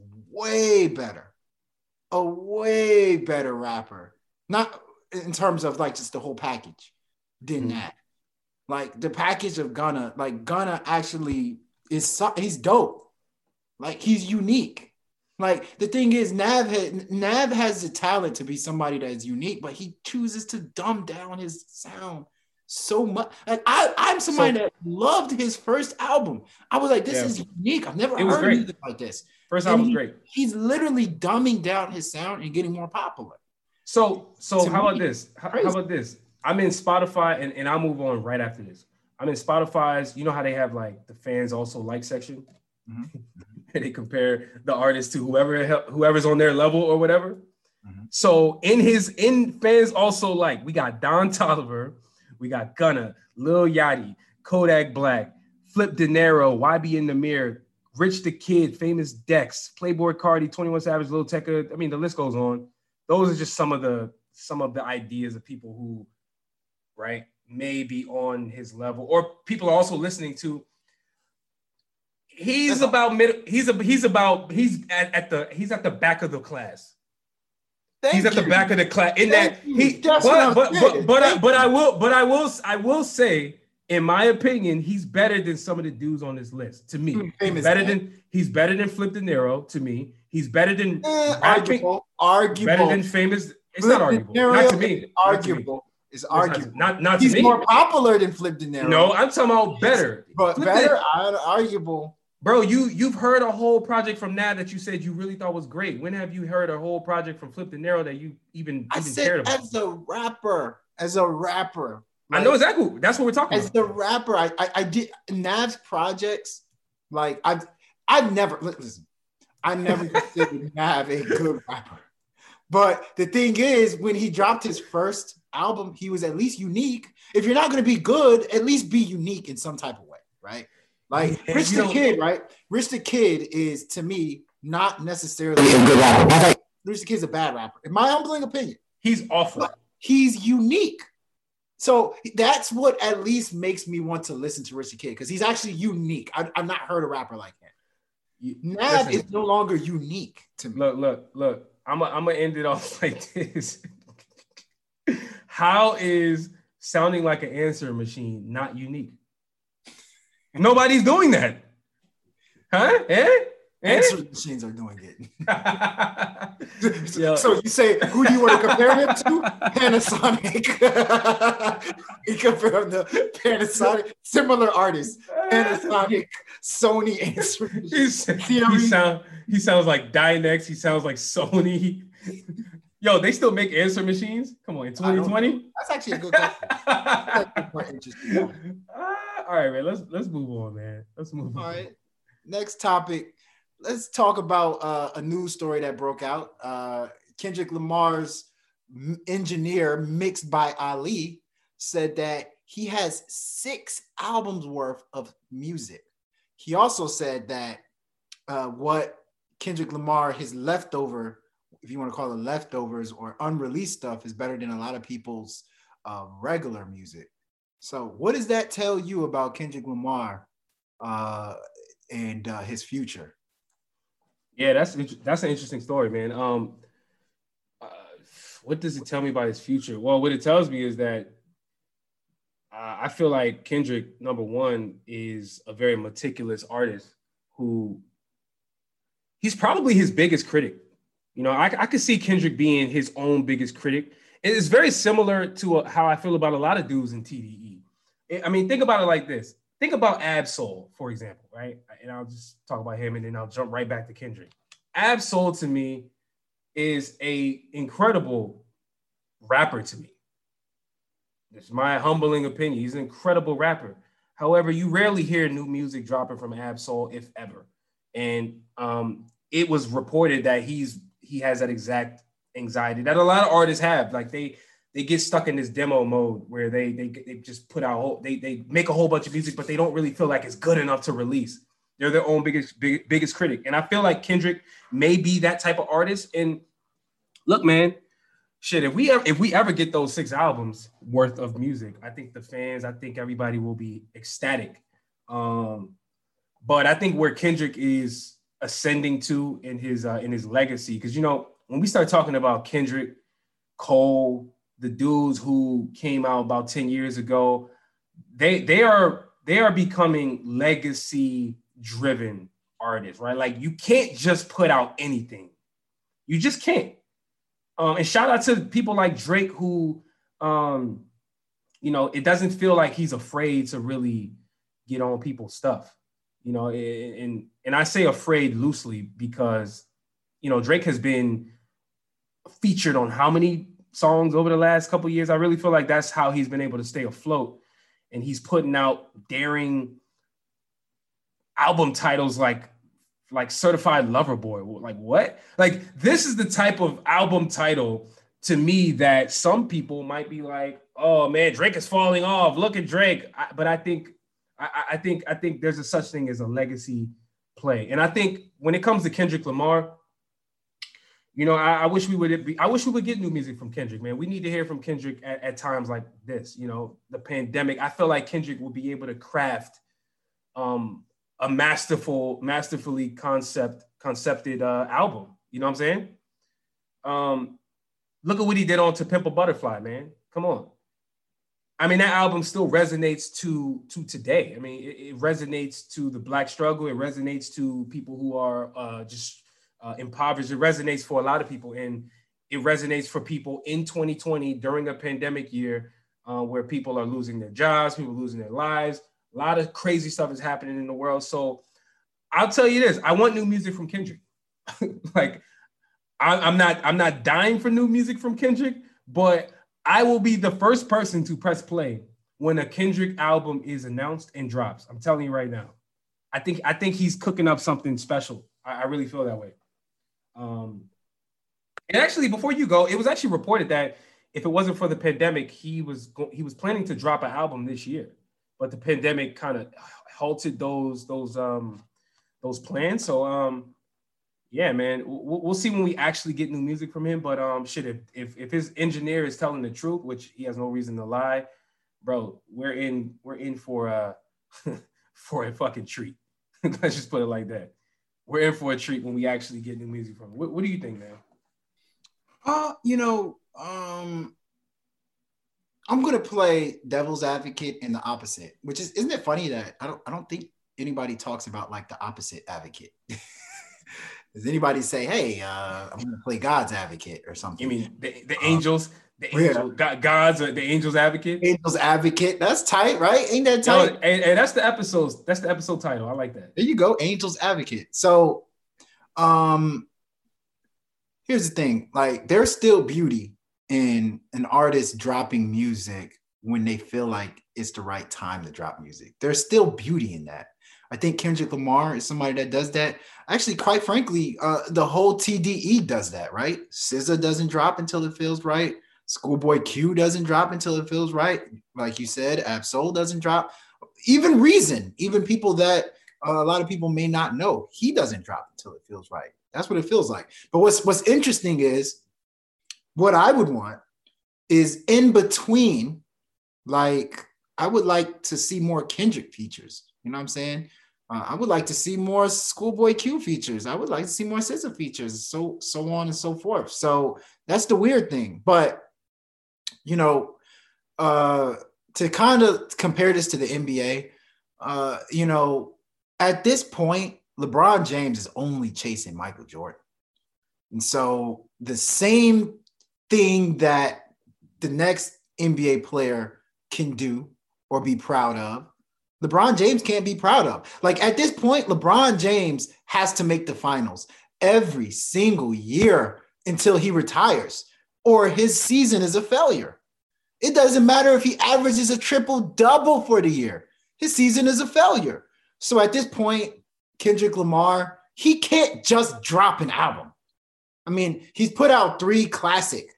a way better rapper. Not in terms of like just the whole package than that. Like the package of Gunna, like Gunna actually he's dope. Like he's unique. Like the thing is, Nav has the talent to be somebody that is unique, but he chooses to dumb down his sound so much. Like I'm somebody that loved his first album. I was like, this is unique. I've never heard music like this. First album was great. He's literally dumbing down his sound and getting more popular. So how about this? How about this? I'm in Spotify, and I'll move on right after this. I'm in Spotify's, you know how they have like the fans also like section? Mm-hmm. And they compare the artist to whoever's on their level or whatever. Mm-hmm. So in fans also like, we got Don Toliver, we got Gunna, Lil Yachty, Kodak Black, Flip De Niro, YB in the Mirror, Rich the Kid, Famous Dex, Playboy Cardi, 21 Savage, Lil Tecca. I mean, the list goes on. Those are just some of the ideas of people who, right, may be on his level, or people are also listening to. He's at the back of the class. He's at the back of the class. In that I will say, in my opinion, he's better than some of the dudes on this list. To me, he's better than Flip De Niro. To me, he's better than arguable. Better than Famous. It's not arguable. Not to me. Arguable. It's arguable. Not to me. He's more popular than Flip De Niro. No, I'm talking about better. But better, arguable. Bro, you've heard a whole project from Nav that you said you really thought was great. When have you heard a whole project from Flip De Niro that you even cared about? As a rapper. Like, I know exactly. That's what we're talking about. As the rapper, I did Nav's projects. Like I never considered Nav a good rapper. But the thing is, when he dropped his first album, he was at least unique. If you're not going to be good, at least be unique in some type of way, right? Like Rich the Kid, right? Rich the Kid is, to me, not necessarily a good rapper. Rich the Kid's a bad rapper. In my humbling opinion. He's awful. But he's unique. So that's what at least makes me want to listen to Rich the Kid, because he's actually unique. I've not heard a rapper like him. Nav is no longer unique to me. Look. I'm gonna end it off like this. How is sounding like an answer machine not unique? Nobody's doing that. Huh? Eh? Answering machines are doing it. Yo. So you say, who do you want to compare him to? Panasonic. You compare him to Panasonic. Similar artists. Panasonic, Sony answering machines. He sounds like Dynex. He sounds like Sony. Yo, they still make answer machines? Come on, in 2020? That's actually a good question. That's quite interesting. All right, man. Let's move on, man. Let's move on. All right. Next topic. Let's talk about a news story that broke out. Kendrick Lamar's engineer, Mixed by Ali, said that he has 6 albums worth of music. He also said that what Kendrick Lamar, his leftover, if you want to call it leftovers or unreleased stuff, is better than a lot of people's regular music. So what does that tell you about Kendrick Lamar and his future? Yeah, that's an interesting story, man. What does it tell me about his future? Well, what it tells me is that I feel like Kendrick, number one, is a very meticulous artist who he's probably his biggest critic. You know, I could see Kendrick being his own biggest critic. It's very similar to how I feel about a lot of dudes in TDE. I mean, think about it like this. Think about Ab-Soul, for example, right? And I'll just talk about him and then I'll jump right back to Kendrick. Ab-Soul to me is a incredible rapper to me. It's my humbling opinion. He's an incredible rapper. However, you rarely hear new music dropping from Ab-Soul, if ever. And it was reported that he has that exact anxiety that a lot of artists have. Like they get stuck in this demo mode where they just put out, they make a whole bunch of music, but they don't really feel like it's good enough to release. They're their own biggest critic. And I feel like Kendrick may be that type of artist. And look, man, shit, if we ever get those 6 albums worth of music, I think everybody will be ecstatic. But I think where Kendrick is ascending to in his legacy, because, you know, when we start talking about Kendrick, Cole, the dudes who came out about 10 years ago, they are becoming legacy driven artists, right? Like you can't just put out anything. You just can't. And shout out to people like Drake who, you know, it doesn't feel like he's afraid to really get on people's stuff, you know, and I say afraid loosely because, you know, Drake has been featured on how many songs over the last couple of years. I really feel like that's how he's been able to stay afloat. And he's putting out daring album titles like Certified Lover Boy. Like what? Like this is the type of album title to me that some people might be like, oh man, Drake is falling off. Look at Drake. But I think there's a such thing as a legacy play. And I think when it comes to Kendrick Lamar, you know, I wish we would get new music from Kendrick, man. We need to hear from Kendrick at times like this, you know, the pandemic. I feel like Kendrick will be able to craft a masterfully concepted album. You know what I'm saying? Look at what he did on To Pimp a Butterfly, man. Come on. I mean, that album still resonates to today. I mean, it resonates to the Black struggle. It resonates to people who are just impoverished. It resonates for a lot of people. And it resonates for people in 2020 during a pandemic year where people are losing their jobs, people losing their lives. A lot of crazy stuff is happening in the world. So I'll tell you this, I want new music from Kendrick. Like I'm not dying for new music from Kendrick, but I will be the first person to press play when a Kendrick album is announced and drops. I'm telling you right now. I think he's cooking up something special. I really feel that way. And actually, before you go, it was actually reported that if it wasn't for the pandemic, he was planning to drop an album this year, but the pandemic kind of halted those plans. So yeah, man, we'll see when we actually get new music from him. But shit, if his engineer is telling the truth, which he has no reason to lie, bro, we're in for a for a fucking treat. Let's just put it like that. We're in for a treat when we actually get new music from him. What do you think, man? I'm gonna play devil's advocate and the opposite, which isn't it funny that I don't think anybody talks about like the opposite advocate. Does anybody say, "Hey, I'm going to play God's advocate" or something? You mean the angels? The angel, God's the angel's advocate. Angel's advocate. That's tight, right? Ain't that tight? No, and that's the episodes. That's the episode title. I like that. There you go, angel's advocate. So, here's the thing: like, there's still beauty in an artist dropping music when they feel like it's the right time to drop music. There's still beauty in that. I think Kendrick Lamar is somebody that does that. Actually, quite frankly, the whole TDE does that, right? SZA doesn't drop until it feels right. Schoolboy Q doesn't drop until it feels right. Like you said, Ab-Soul doesn't drop. Even Reason, even people that a lot of people may not know, he doesn't drop until it feels right. That's what it feels like. But what's interesting is what I would want is in between. Like, I would like to see more Kendrick features. You know what I'm saying? I would like to see more Schoolboy Q features. I would like to see more SZA features, so on and so forth. So that's the weird thing. But, you know, to kind of compare this to the NBA, you know, at this point, LeBron James is only chasing Michael Jordan. And so the same thing that the next NBA player can do or be proud of, LeBron James can't be proud of. Like, at this point, LeBron James has to make the finals every single year until he retires, or his season is a failure. It doesn't matter if he averages a triple-double for the year. His season is a failure. So at this point, Kendrick Lamar, he can't just drop an album. I mean, he's put out three classic,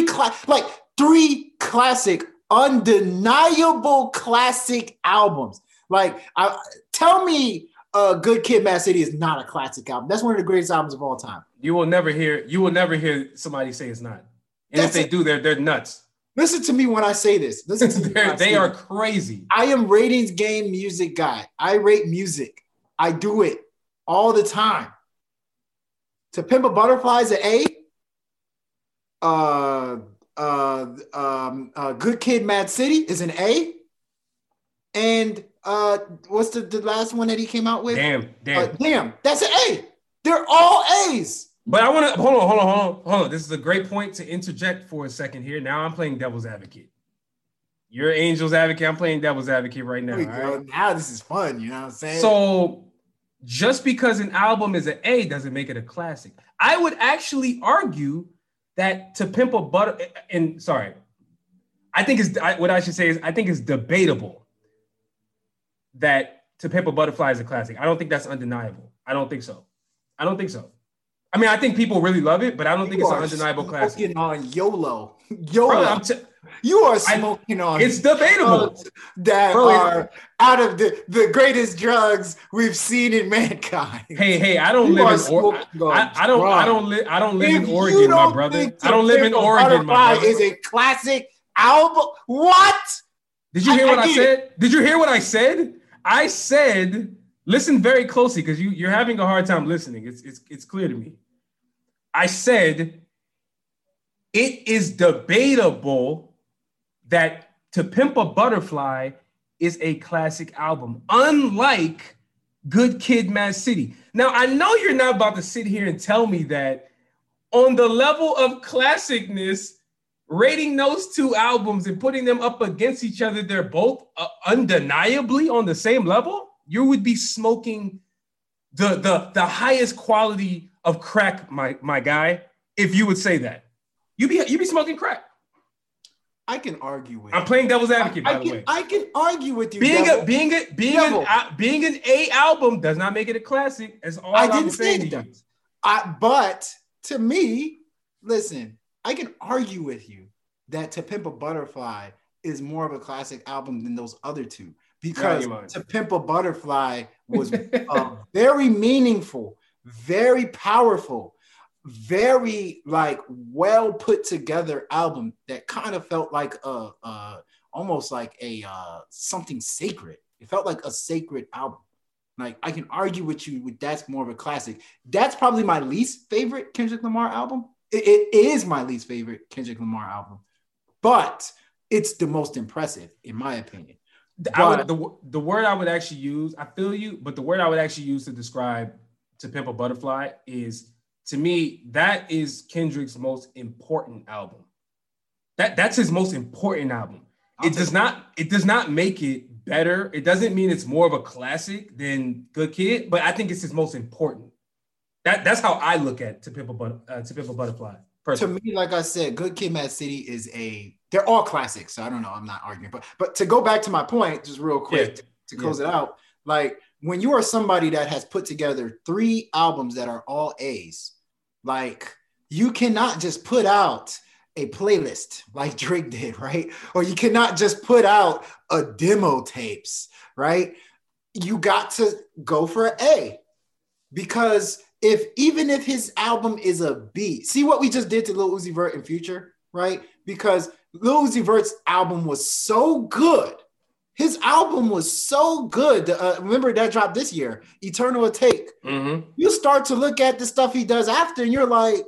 undeniable classic albums. Like, tell me Good Kid, Mad City is not a classic album. That's one of the greatest albums of all time. You will never hear somebody say it's not. And if they do, they're nuts. Listen to me when I say this. Listen to me. They are crazy. I am ratings game music guy. I rate music. I do it all the time. To Pimp a Butterfly is an A. Good Kid, Mad City is an A. And what's the last one that he came out with? Damn. That's an A. They're all A's. But I want to hold on. This is a great point to interject for a second here. Now I'm playing devil's advocate. You're angel's advocate. I'm playing devil's advocate right now. Right? Now this is fun. You know what I'm saying? So just because an album is an A doesn't make it a classic. I would actually argue that To Pimp a Butterfly, I think it's debatable that To Pimp a Butterfly is a classic. I don't think that's undeniable. I don't think so. I mean, I think people really love it, but I don't think it's an undeniable classic. Smoking on YOLO. You are smoking on. It's debatable. That are out of the greatest drugs we've seen in mankind. Hey, I don't live in Oregon. I don't live in Oregon, my brother. I don't live in Oregon, my brother. Is a classic album. What? Did you hear what I said? Did you hear what I said? I said, listen very closely, because you're having a hard time listening. It's clear to me. I said it is debatable that To Pimp a Butterfly is a classic album, unlike Good Kid, Mad City. Now, I know you're not about to sit here and tell me that on the level of classicness, rating those two albums and putting them up against each other, they're both undeniably on the same level. You would be smoking the highest quality of crack, my guy, if you would say that. You be smoking crack. I can argue with. I'm playing devil's advocate, by the way. I can argue with you. Being an A album does not make it a classic. That's all I'm saying to you. But to me, listen, I can argue with you that To Pimp a Butterfly is more of a classic album than those other two, because To Pimp a Butterfly was very meaningful, very powerful, very like well put together album that kind of felt like almost like a something sacred. It felt like a sacred album. Like, I can argue with you with that's more of a classic. That's probably my least favorite Kendrick Lamar album. It is my least favorite Kendrick Lamar album, but it's the most impressive in my opinion. The word I would actually use, I feel you, but the word I would actually use to describe To Pimp a Butterfly is, to me, that is Kendrick's most important album. That's his most important album. It does not make it better. It doesn't mean it's more of a classic than Good Kid, but I think it's his most important. That's how I look at To Pimp a Butterfly. Personally. To me, like I said, Good Kid, Mad City they're all classics. So I don't know. I'm not arguing, but to go back to my point, just real quick to close it out, like when you are somebody that has put together 3 albums that are all A's, like you cannot just put out a playlist like Drake did, right? Or you cannot just put out a demo tapes, right? You got to go for an A, because even if his album is a B, see what we just did to Lil Uzi Vert and Future, right? Because Lil Uzi Vert's album was so good. His album was so good. Remember that dropped this year, Eternal Take. Mm-hmm. You start to look at the stuff he does after, and you're like,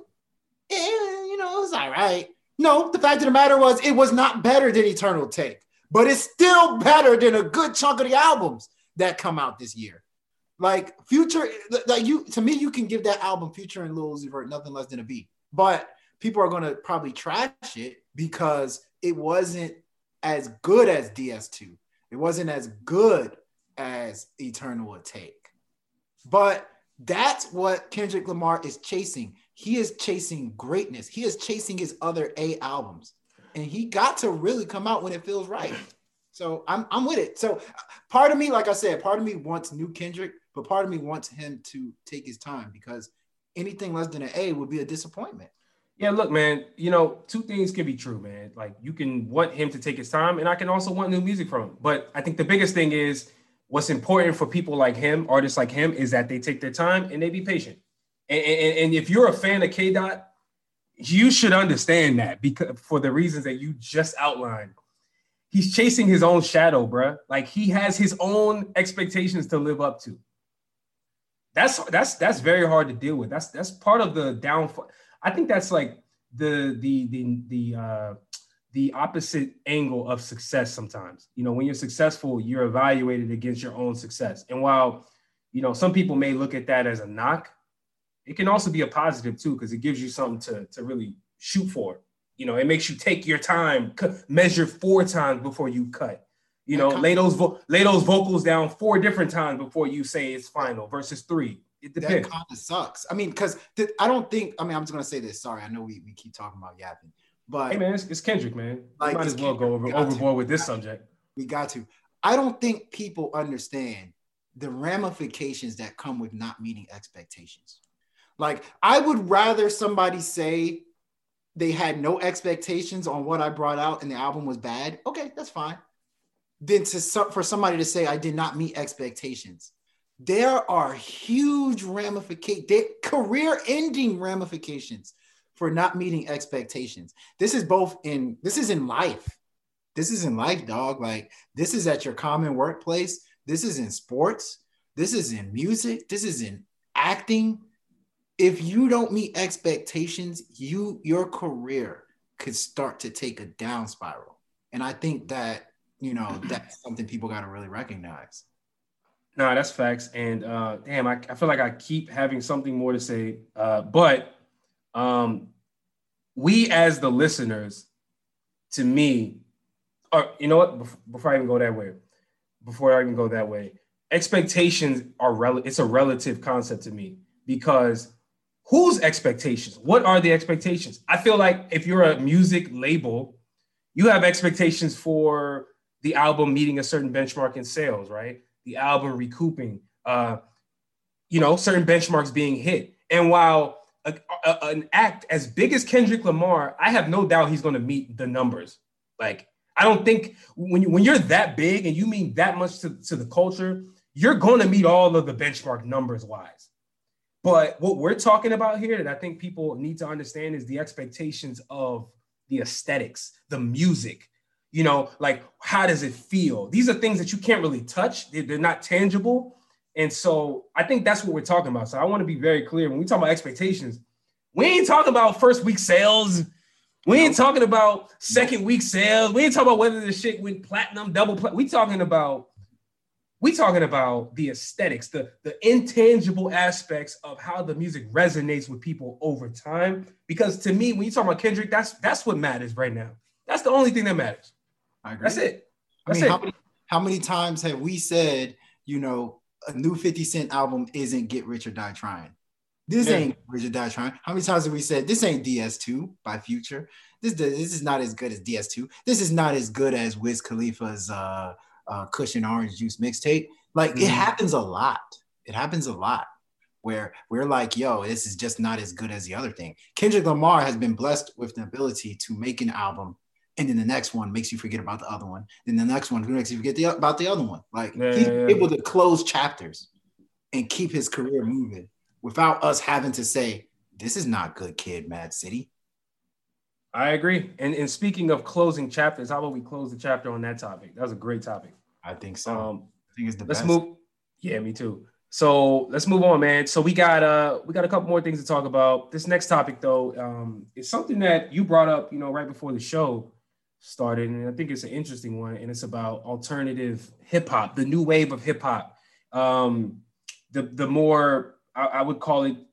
it's all right. No, the fact of the matter was, it was not better than Eternal Take, but it's still better than a good chunk of the albums that come out this year. Like Future, to me, you can give that album Future and Lil Uzi Vert nothing less than a B. But people are going to probably trash it because it wasn't as good as DS2. It wasn't as good as Eternal Take. But that's what Kendrick Lamar is chasing. He is chasing greatness. He is chasing his other A albums. And he got to really come out when it feels right. So I'm with it. So part of me, like I said, part of me wants new Kendrick, but part of me wants him to take his time, because anything less than an A would be a disappointment. Yeah, look, man, 2 things can be true, man. Like, you can want him to take his time, and I can also want new music from him. But I think the biggest thing is what's important for people like him, artists like him, is that they take their time and they be patient. And if you're a fan of K-Dot, you should understand that, because for the reasons that you just outlined. He's chasing his own shadow, bruh. Like, he has his own expectations to live up to. That's very hard to deal with. That's part of the downfall. I think that's like the opposite angle of success sometimes. When you're successful, you're evaluated against your own success. And while, some people may look at that as a knock, it can also be a positive too, because it gives you something to really shoot for. It makes you take your time, measure 4 times before you cut. Lay those vocals down 4 different times before you say it's final versus 3. It depends. That kind of sucks. I mean, because I don't think, I'm just going to say this. Sorry, I know we keep talking about yapping. But hey, man, it's Kendrick, man. Like, might as well go overboard with this subject. We got to. I don't think people understand the ramifications that come with not meeting expectations. Like, I would rather somebody say they had no expectations on what I brought out and the album was bad. Okay, that's fine. Than for somebody to say I did not meet expectations. There are huge ramifications, career-ending ramifications for not meeting expectations. This is in life. This is in life, dog. Like, this is at your common workplace. This is in sports. This is in music. This is in acting. If you don't meet expectations, your career could start to take a down spiral. And I think that, that's something people got to really recognize. No, that's facts. And damn, I feel like I keep having something more to say. But we as the listeners, to me, or you know what? Before I even go that way, expectations are it's a relative concept to me, because whose expectations? What are the expectations? I feel like if you're a music label, you have expectations for the album meeting a certain benchmark in sales, right? The album recouping, certain benchmarks being hit. And while an act as big as Kendrick Lamar, I have no doubt he's going to meet the numbers. Like, I don't think when you're that big and you mean that much to the culture, you're going to meet all of the benchmark numbers wise. But what we're talking about here that I think people need to understand is the expectations of the aesthetics, the music, like, how does it feel? These are things that you can't really touch. They're not tangible. And so I think that's what we're talking about. So I want to be very clear. When we talk about expectations, we ain't talking about first week sales. We ain't talking about second week sales. We ain't talking about whether the shit went platinum, double platinum. We talking about We talking about the aesthetics, the intangible aspects of how the music resonates with people over time. Because to me, when you talk about Kendrick, that's what matters right now. That's the only thing that matters. I agree. That's it. That's how many times have we said, you know, a new 50 Cent album isn't Get Rich or Die Trying? This ain't Get Rich or Die Trying. How many times have we said this ain't DS2 by Future? This is not as good as DS2. This is not as good as Wiz Khalifa's Cushion Orange Juice mixtape. Like it happens a lot. It happens a lot where we're like, yo, this is just not as good as the other thing. Kendrick Lamar has been blessed with the ability to make an album, and then the next one makes you forget about the other one. Then the next one makes you forget about the other one. Like he's able to close chapters and keep his career moving without us having to say, this is not good, kid, Mad City. I agree. And speaking of closing chapters, how about we close the chapter on that topic? That was a great topic. I think so. I think it's the let's best. Move. Yeah, me too. So let's move on, man. So we got a couple more things to talk about. This next topic, though, is something that you brought up, you know, right before the show started, and I think it's an interesting one. And it's about alternative hip hop, the new wave of hip hop. The more I would call it,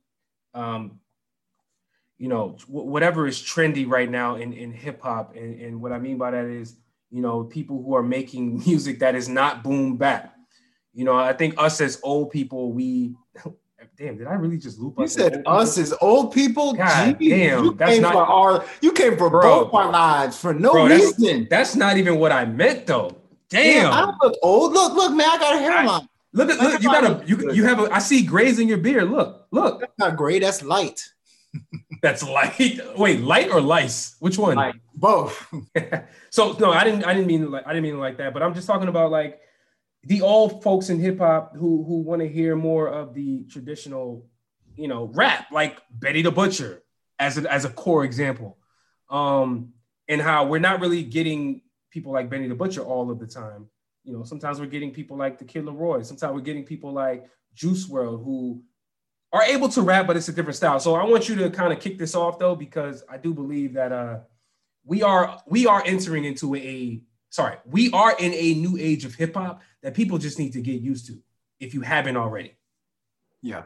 you know, whatever is trendy right now in hip hop. And what I mean by that is, you know, people who are making music that is not boom bap. You know, I think us as old people, damn, did I really just loop? You said us as old people? God damn, you came for both our lives for no reason. That's not even what I meant, though. Damn. I don't look old. Look, man, I got a hairline. Look, you have I see grays in your beard. Look. That's not gray, that's light. That's light. Wait, light or lice? Which one? Light. Both. So no, I didn't mean it like that. But I'm just talking about like the old folks in hip hop who want to hear more of the traditional, you know, rap, like Benny the Butcher as a core example, and how we're not really getting people like Benny the Butcher all of the time. You know, sometimes we're getting people like the Kid Laroi. Sometimes we're getting people like Juice WRLD who are able to rap, but it's a different style. So I want you to kind of kick this off, though, because I do believe that we are entering into we are in a new age of hip hop that people just need to get used to if you haven't already. Yeah.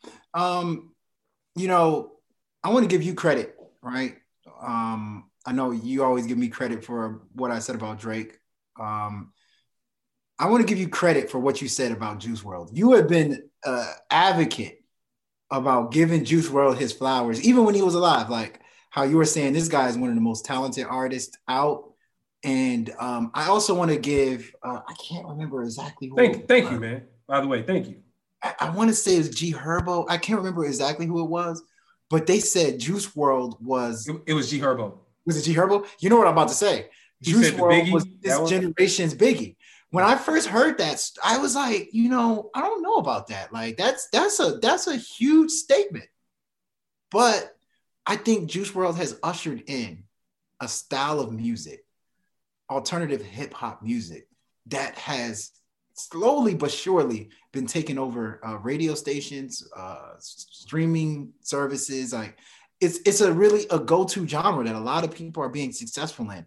You know, I want to give you credit, right? I know you always give me credit for what I said about Drake. I want to give you credit for what you said about Juice WRLD. You have been an advocate about giving Juice WRLD his flowers, even when he was alive. Like how you were saying, this guy is one of the most talented artists out. And I also want to give, I can't remember exactly who. Thank you, man. By the way, thank you. I want to say it was G Herbo. I can't remember exactly who it was, but they said Juice WRLD was. It was G Herbo. Was it G Herbo? You know what I'm about to say. Juice WRLD was this generation's Biggie. When I first heard that, I was like, you know, I don't know about that. Like that's a huge statement. But I think Juice WRLD has ushered in a style of music, alternative hip hop music, that has slowly but surely been taking over radio stations, streaming services. Like it's a really a go-to genre that a lot of people are being successful in.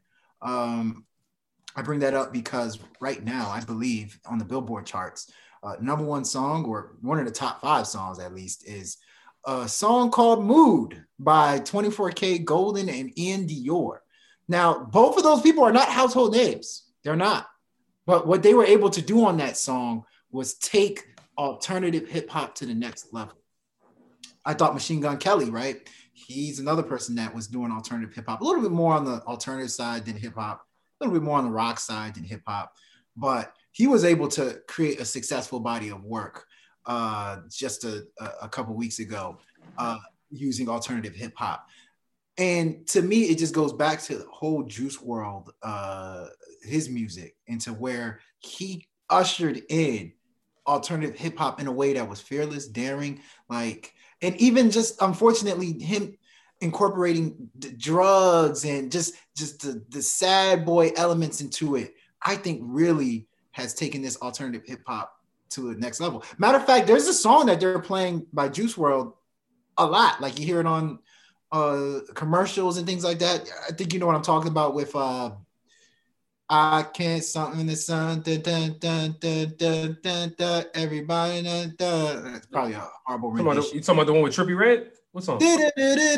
I bring that up because right now, I believe on the Billboard charts, number one song, or one of the top 5 songs at least, is a song called Mood by 24K Golden and Ian Dior. Now, both of those people are not household names. They're not. But what they were able to do on that song was take alternative hip hop to the next level. I thought Machine Gun Kelly, right? He's another person that was doing alternative hip hop, a little bit more on the alternative side than hip hop, a little bit more on the rock side than hip hop, but he was able to create a successful body of work just a couple weeks ago using alternative hip hop. And to me, it just goes back to the whole Juice WRLD, his music, into where he ushered in alternative hip hop in a way that was fearless, daring, like, and even just unfortunately him incorporating the drugs and just the sad boy elements into it, I think really has taken this alternative hip hop to the next level. Matter of fact, there's a song that they're playing by Juice WRLD a lot. Like you hear it on commercials and things like that. I think you know what I'm talking about with I can't something in the sun. Dun, dun, dun, dun, dun, dun, dun, everybody. Dun, dun. It's probably a horrible rendition. You talking about the one with Trippie Redd? What song? I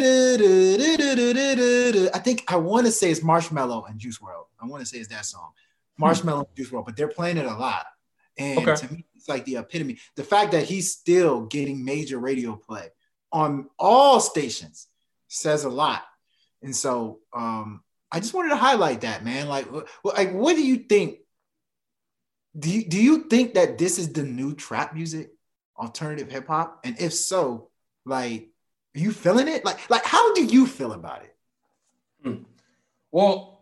think I want to say it's Marshmello and Juice WRLD. I want to say it's that song, Marshmello and Juice WRLD, but they're playing it a lot. And to me, it's like the epitome. The fact that he's still getting major radio play on all stations says a lot. And so I just wanted to highlight that, man. Like what do you think? Do you think that this is the new trap music, alternative hip hop? And if so, like, are you feeling it? Like, how do you feel about it? Well,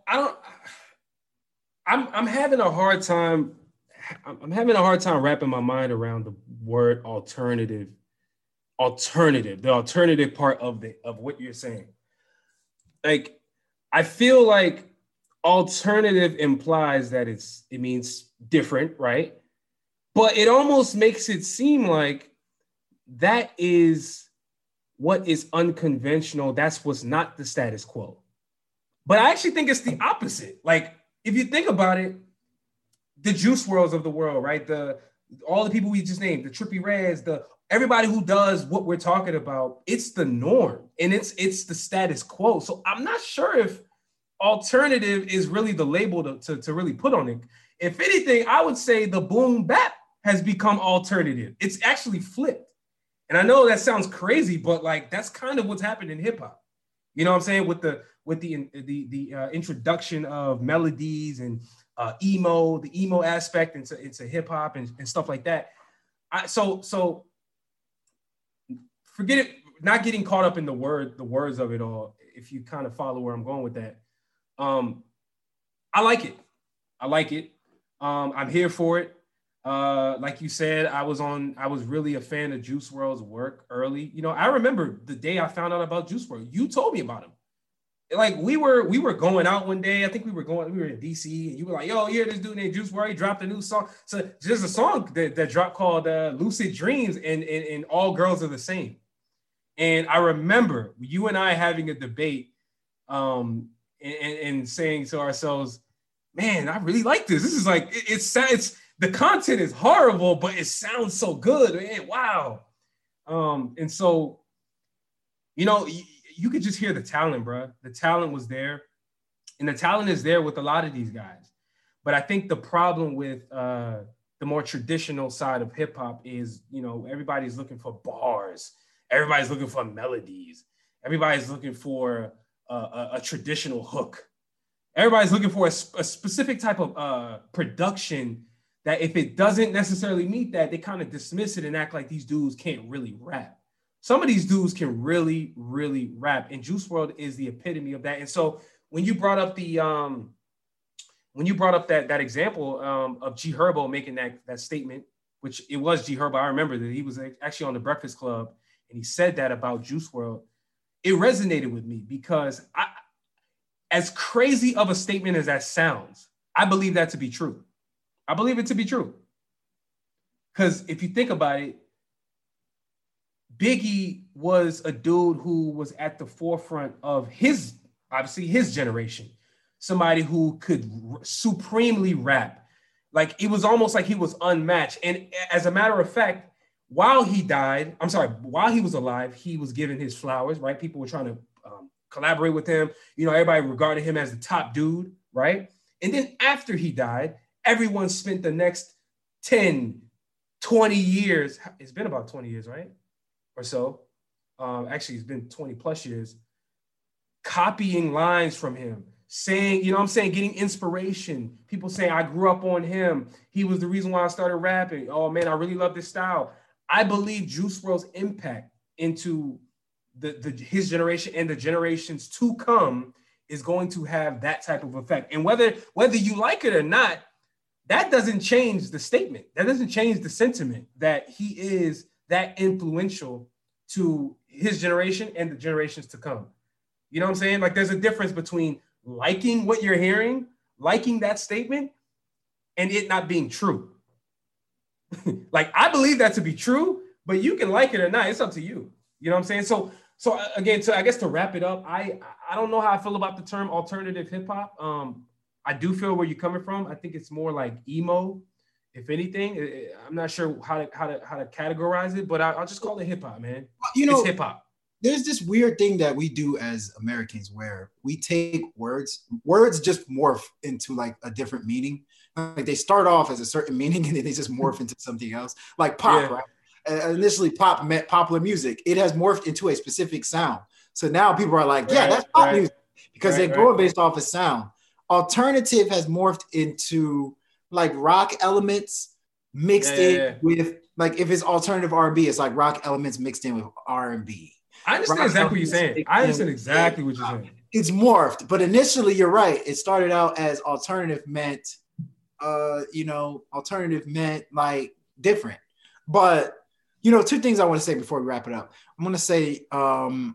I'm having a hard time. I'm having a hard time wrapping my mind around the word alternative, the alternative part of what you're saying. Like, I feel like alternative implies that it means different, right? But it almost makes it seem like that is what is unconventional. That's what's not the status quo. But I actually think it's the opposite. Like, if you think about it, the Juice WRLDs of the world, right? All the people we just named, the Trippie Redds, everybody who does what we're talking about, it's the norm and it's the status quo. So I'm not sure if alternative is really the label to really put on it. If anything, I would say the boom bap has become alternative. It's actually flipped. And I know that sounds crazy, but like that's kind of what's happened in hip hop. You know what I'm saying? With the introduction of melodies and the emo aspect into hip hop and stuff like that. So forget it, not getting caught up in the words of it all. If you kind of follow where I'm going with that, I like it. I'm here for it. Like you said, I was really a fan of Juice WRLD's work early. You know, I remember the day I found out about Juice WRLD. You told me about him. Like we were going out one day. I think we were in DC, and you were like, "Yo, you hear this dude named Juice WRLD? He dropped a new song." So there's a song that dropped called "Lucid Dreams," and All Girls Are the Same. And I remember you and I having a debate, and saying to ourselves, "Man, I really like this. This is like it's the content is horrible, but it sounds so good. Man, wow." And so, you know, you could just hear the talent, bro. The talent was there, and the talent is there with a lot of these guys. But I think the problem with the more traditional side of hip hop is, you know, everybody's looking for bars, everybody's looking for melodies, everybody's looking for a traditional hook, everybody's looking for a specific type of production that if it doesn't necessarily meet that, they kind of dismiss it and act like these dudes can't really rap. Some of these dudes can really, really rap, and Juice WRLD is the epitome of that. And so when you brought up that example of G Herbo making that statement, which it was G Herbo, I remember that he was actually on the Breakfast Club and he said that about Juice WRLD. It resonated with me because as crazy of a statement as that sounds, I believe that to be true. I believe it to be true. Because if you think about it, Biggie was a dude who was at the forefront of his generation. Somebody who could supremely rap. Like, it was almost like he was unmatched. And as a matter of fact, while he was alive, he was given his flowers, right? People were trying to collaborate with him. You know, everybody regarded him as the top dude, right? And then after he died, everyone spent the next 10, 20 years. It's been about 20 years, right? Or so. Actually, it's been 20 plus years. Copying lines from him, saying, you know what I'm saying, getting inspiration. People saying, I grew up on him. He was the reason why I started rapping. Oh, man, I really love this style. I believe Juice WRLD's impact into his generation and the generations to come is going to have that type of effect. And whether you like it or not, that doesn't change the statement. That doesn't change the sentiment that he is that influential to his generation and the generations to come. You know what I'm saying? Like, there's a difference between liking what you're hearing, liking that statement, and it not being true. Like, I believe that to be true, but you can like it or not. It's up to you. You know what I'm saying? So again, I guess to wrap it up, I don't know how I feel about the term alternative hip hop. I do feel where you're coming from. I think it's more like emo, if anything. I'm not sure how to categorize it, but I'll just call it hip hop, man. It's hip hop. There's this weird thing that we do as Americans where we take words just morph into like a different meaning. Like they start off as a certain meaning and then they just morph into something else. Like pop, right? Initially pop meant popular music. It has morphed into a specific sound. So now people are like, yeah, that's pop music because they're going based off of sound. Alternative has morphed into like rock elements mixed in with, like, if it's alternative R&B, it's like rock elements mixed in with R&B. I understand exactly what you're saying. I understand exactly what you're saying. It's morphed, but initially you're right. It started out as alternative meant, alternative meant like different. But, two things I want to say before we wrap it up. I'm going to say, do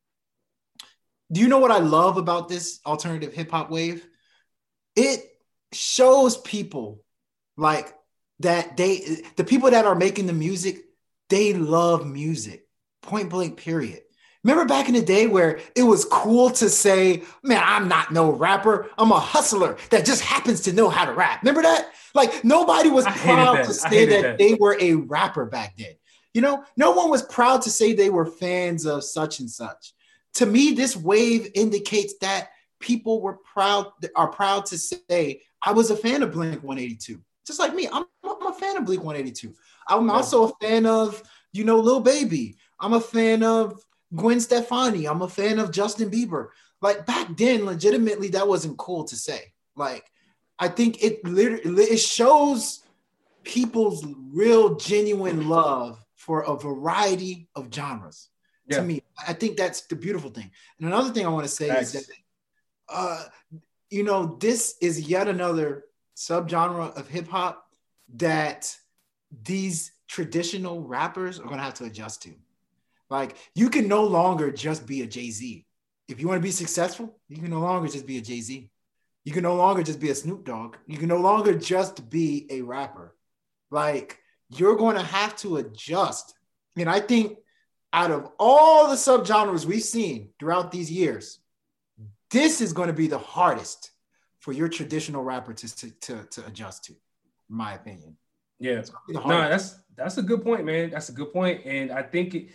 you know what I love about this alternative hip hop wave? It shows people like that the people that are making the music, they love music, point blank, period. Remember back in the day where it was cool to say, man, I'm not no rapper. I'm a hustler that just happens to know how to rap. Remember that? Like nobody was proud to say that they were a rapper back then. No one was proud to say they were fans of such and such. To me, this wave indicates that people are proud to say, I was a fan of Blink-182. Just like me, I'm a fan of Blink-182. I'm also a fan of, Lil Baby. I'm a fan of Gwen Stefani. I'm a fan of Justin Bieber. Like back then, legitimately, that wasn't cool to say. Like, I think it shows people's real, genuine love for a variety of genres. Yeah. To me, I think that's the beautiful thing. And another thing I want to say is that, this is yet another subgenre of hip hop that these traditional rappers are going to have to adjust to. Like, you can no longer just be a Jay-Z. If you want to be successful, you can no longer just be a Jay-Z. You can no longer just be a Snoop Dogg. You can no longer just be a rapper. Like, you're going to have to adjust. And I think out of all the subgenres we've seen throughout these years, this is going to be the hardest for your traditional rapper to adjust to, in my opinion. Yeah, no, that's a good point, man. That's a good point, and I think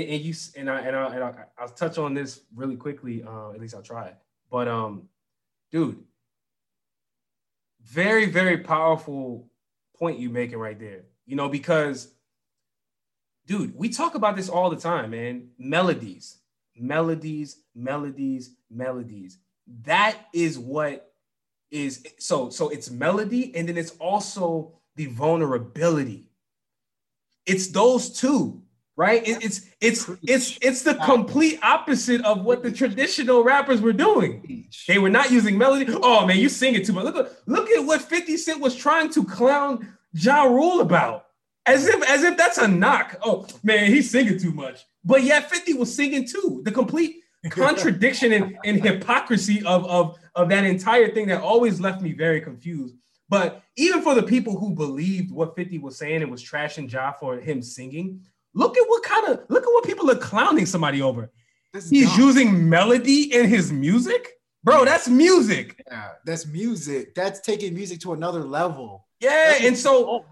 I'll touch on this really quickly. At least I'll try it. But dude, very, very powerful point you making right there. Because, dude, we talk about this all the time, man. Melodies. That is what is so it's melody, and then it's also the vulnerability. It's those two, right? It's the complete opposite of what the traditional rappers were doing. They were not using melody. Oh man, you sing it too much. Look at what 50 Cent was trying to clown Ja Rule about. As if that's a knock. Oh man, he's singing too much. But yeah, 50 was singing too. The complete contradiction and hypocrisy of that entire thing that always left me very confused. But even for the people who believed what 50 was saying and was trashing Ja for him singing, look at what people are clowning somebody over. He's using melody in his music? Bro, that's music. Yeah, that's music. That's taking music to another level. Yeah, and so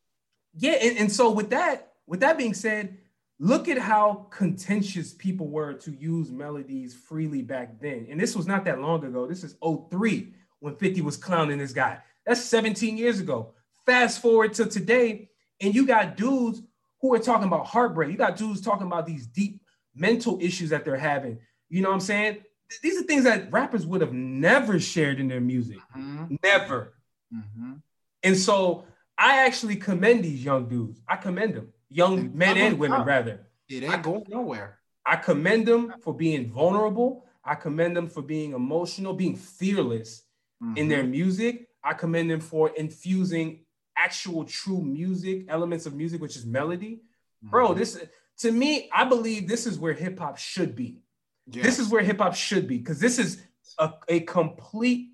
with that being said, look at how contentious people were to use melodies freely back then. And this was not that long ago. This is 2003 when 50 was clowning this guy. That's 17 years ago. Fast forward to today, and you got dudes who are talking about heartbreak. You got dudes talking about these deep mental issues that they're having. You know what I'm saying? These are things that rappers would have never shared in their music. Mm-hmm. Never. Mm-hmm. And so I actually commend these young dudes. I commend them. Young men and women, rather. It ain't going nowhere. I commend them for being vulnerable. I commend them for being emotional, being fearless in their music. I commend them for infusing actual true music, elements of music, which is melody. Bro, to me, I believe this is where hip hop should be. Yes. This is where hip hop should be, because this is a complete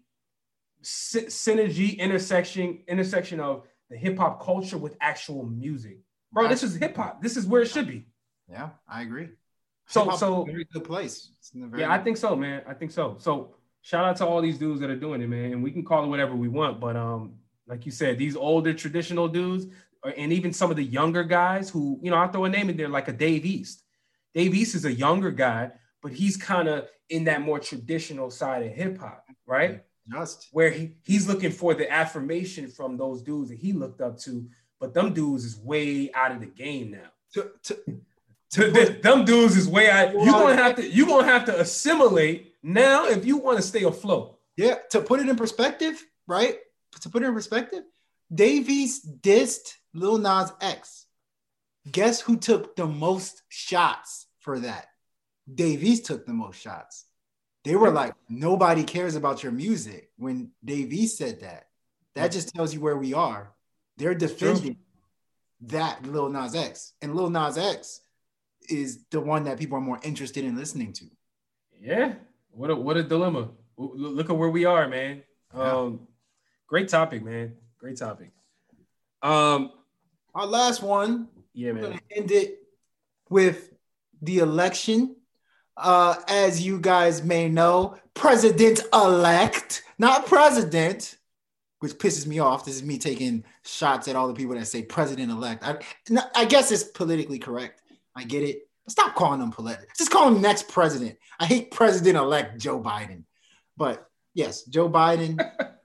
synergy intersection of the hip hop culture with actual music. Bro, this is hip hop. This is where it should be. Yeah, I agree. So very good place. I think so, man. I think so. So shout out to all these dudes that are doing it, man. And we can call it whatever we want, but like you said, these older traditional dudes, and even some of the younger guys who, you know, I'll throw a name in there like a Dave East. Dave East is a younger guy, but he's kind of in that more traditional side of hip hop, right? Just where he's looking for the affirmation from those dudes that he looked up to, but them dudes is way out of the game now. Them dudes is way out. You're gonna have to assimilate now if you want to stay afloat. Yeah, to put it in perspective, right? To put it in perspective, Dave East dissed Lil Nas X. Guess who took the most shots for that? Dave East took the most shots. They were like, nobody cares about your music when Dave East said that. That just tells you where we are. They're defending that Lil Nas X. And Lil Nas X is the one that people are more interested in listening to. Yeah. What a dilemma. Look at where we are, man. Yeah. Great topic, man. Great topic. Our last one. Yeah, man. We're going to end it with the election. As you guys may know, president-elect, not president, which pisses me off. This is me taking shots at all the people that say president-elect. I guess it's politically correct. I get it. But stop calling them political. Just call him next president. I hate president-elect Joe Biden. But yes, Joe Biden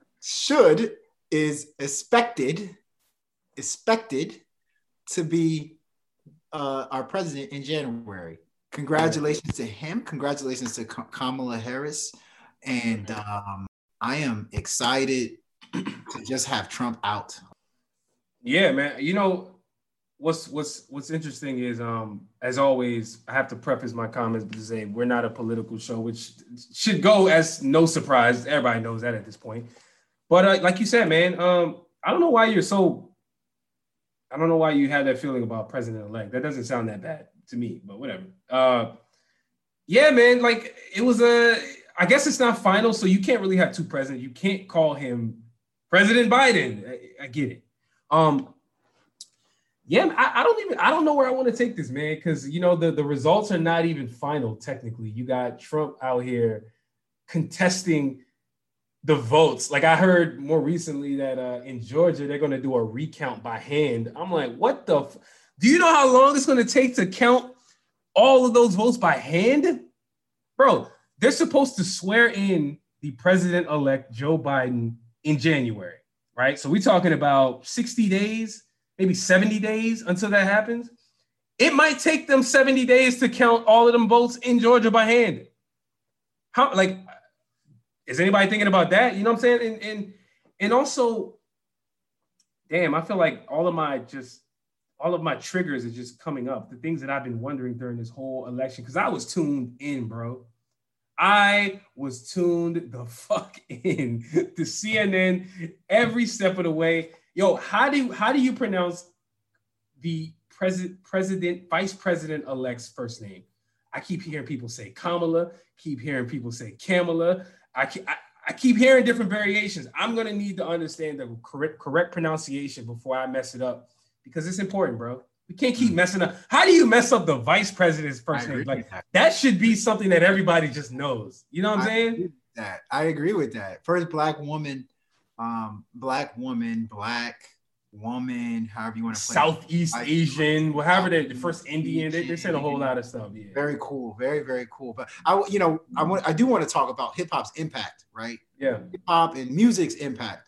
is expected to be our president in January. Congratulations to him. Congratulations to Kamala Harris. And I am excited to just have Trump out. Yeah, man. You know, what's interesting is, as always, I have to preface my comments to say we're not a political show, which should go as no surprise. Everybody knows that at this point. But like you said, man, I don't know why you had that feeling about president-elect. That doesn't sound that bad to me, but whatever. Yeah, man, like it was I guess it's not final, so you can't really have two presidents. You can't call him President Biden. I get it. Yeah, I don't know where I want to take this, man, because you know the results are not even final technically. You got Trump out here contesting the votes. Like I heard more recently that in Georgia they're going to do a recount by hand. I'm like, what the? Do you know how long it's going to take to count all of those votes by hand? Bro, they're supposed to swear in the president-elect Joe Biden in January, right? So we're talking about 60 days, maybe 70 days until that happens. It might take them 70 days to count all of them votes in Georgia by hand. How, like, is anybody thinking about that? You know what I'm saying? And also, damn, I feel like all of my triggers are just coming up. The things that I've been wondering during this whole election, because I was tuned in, bro. I was tuned the fuck in to CNN every step of the way. Yo, how do you pronounce the vice president-elect's first name? I keep hearing people say Kamala, keep hearing people say Kamala. I keep hearing different variations. I'm going to need to understand the correct pronunciation before I mess it up, because it's important, bro. We can't keep messing up. How do you mess up the vice president's first name? Like that should be something that everybody just knows. You know what I'm saying? I agree with that. First black woman, black woman, however you want to play Southeast Asian, however the first Indian. They said a whole lot of stuff. Yeah. Very cool. Very, very cool. But I do want to talk about hip hop's impact, right? Yeah. Hip hop and music's impact.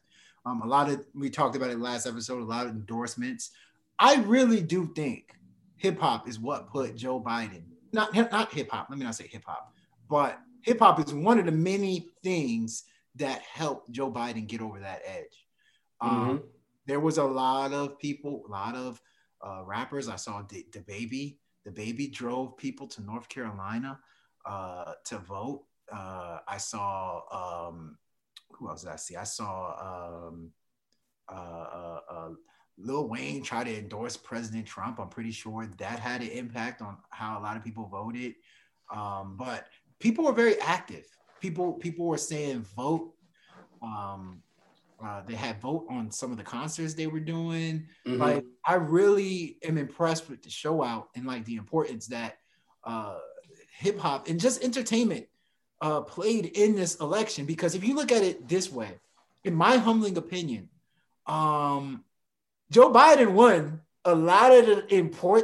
We talked about it last episode, a lot of endorsements. I really do think hip hop is what put Joe Biden, not hip hop, let me not say hip hop, but hip hop is one of the many things that helped Joe Biden get over that edge. There was a lot of people, a lot of rappers. I saw the Baby. The Baby drove people to North Carolina to vote. I saw, who else did I see? I saw Lil Wayne try to endorse President Trump. I'm pretty sure that had an impact on how a lot of people voted. But people were very active. People were saying vote. They had vote on some of the concerts they were doing. Like, I really am impressed with the show out and like the importance that hip hop and just entertainment played in this election, because if you look at it this way, in my humbling opinion, Joe Biden won a lot of the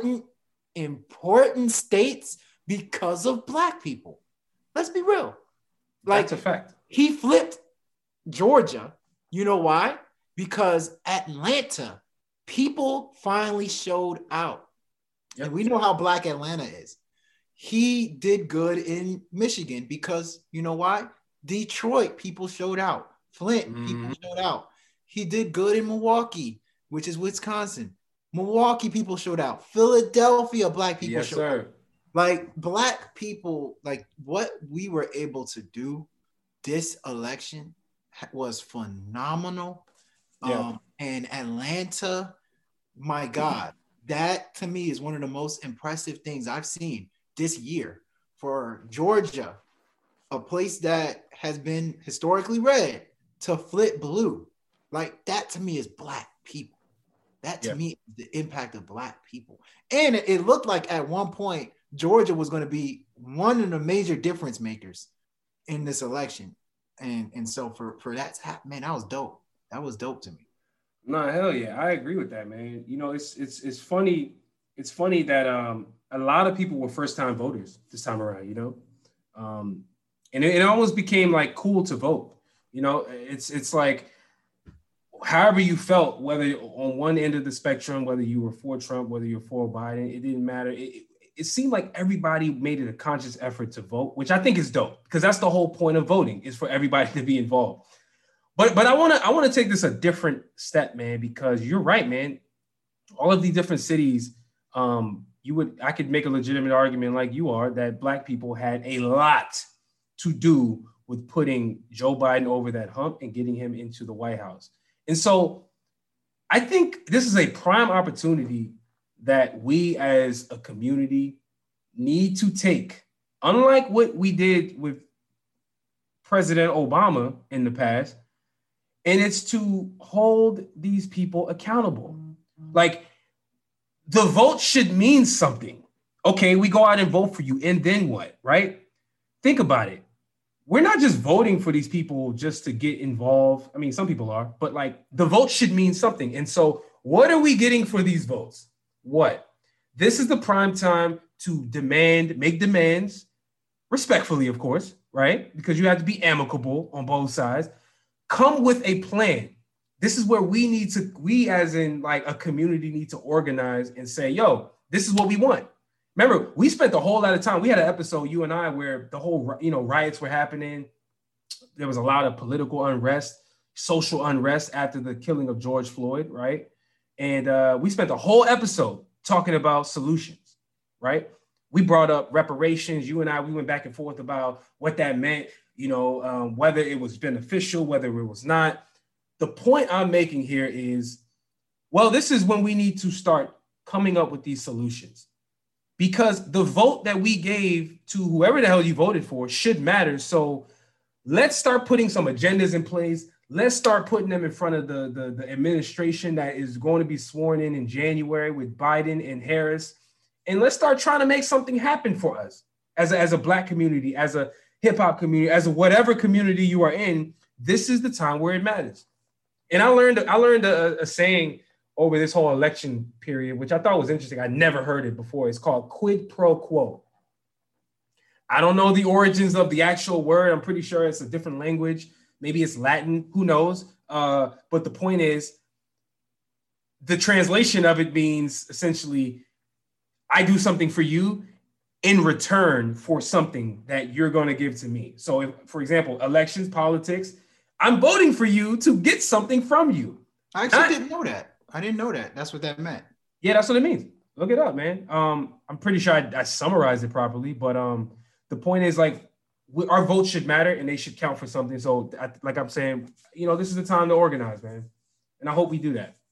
important states because of Black people. Let's be real. Like, that's a fact. He flipped Georgia. You know why? Because Atlanta, people finally showed out. Yep. And we know how Black Atlanta is. He did good in Michigan because, you know why? Detroit, people showed out. Flint, people showed out. He did good in Milwaukee, which is Wisconsin. Milwaukee, people showed out. Philadelphia, Black people showed out. Like, Black people, like, what we were able to do this election was phenomenal. Yeah. And Atlanta, my God, that to me is one of the most impressive things I've seen this year. For Georgia, a place that has been historically red, to flip blue. Like, that to me is Black people. That to me is the impact of Black people. And it looked like at one point Georgia was going to be one of the major difference makers in this election. And so for that to happen, man, that was dope. That was dope to me. No, hell yeah. I agree with that, man. You know, it's funny. It's funny that a lot of people were first-time voters this time around, you know? And it almost became like cool to vote. You know, it's like, however you felt, whether on one end of the spectrum, whether you were for Trump, whether you're for Biden, it didn't matter. It seemed like everybody made it a conscious effort to vote, which I think is dope, because that's the whole point of voting, is for everybody to be involved. But I want to take this a different step, man, because you're right, man. All of these different cities, I could make a legitimate argument like you are that Black people had a lot to do with putting Joe Biden over that hump and getting him into the White House. And so I think this is a prime opportunity that we as a community need to take, unlike what we did with President Obama in the past, and it's to hold these people accountable. Like, the vote should mean something. Okay, we go out and vote for you, and then what, right? Think about it. We're not just voting for these people just to get involved. I mean, some people are, but like, the vote should mean something. And so what are we getting for these votes? What? This is the prime time to make demands, respectfully, of course, right? Because you have to be amicable on both sides. Come with a plan. This is where we as in like a community need to organize and say, yo, this is what we want. Remember, we spent a whole lot of time. We had an episode, you and I, where the whole, riots were happening. There was a lot of political unrest, social unrest after the killing of George Floyd, right? And we spent a whole episode talking about solutions, right? We brought up reparations. You and I, we went back and forth about what that meant, whether it was beneficial, whether it was not. The point I'm making here is, well, this is when we need to start coming up with these solutions. Because the vote that we gave to whoever the hell you voted for should matter. So let's start putting some agendas in place. Let's start putting them in front of the administration that is going to be sworn in January with Biden and Harris. And let's start trying to make something happen for us as a Black community, as a hip hop community, as a whatever community you are in. This is the time where it matters. And I learned a saying over this whole election period, which I thought was interesting. I never heard it before. It's called quid pro quo. I don't know the origins of the actual word. I'm pretty sure it's a different language. Maybe it's Latin, who knows? But the point is, the translation of it means essentially, I do something for you in return for something that you're going to give to me. So if, for example, elections, politics, I'm voting for you to get something from you. I actually didn't know that. I didn't know that. That's what that meant. Yeah, that's what it means. Look it up, man. I'm pretty sure I summarized it properly, but the point is, like, our votes should matter and they should count for something. So, like I'm saying, this is the time to organize, man. And I hope we do that.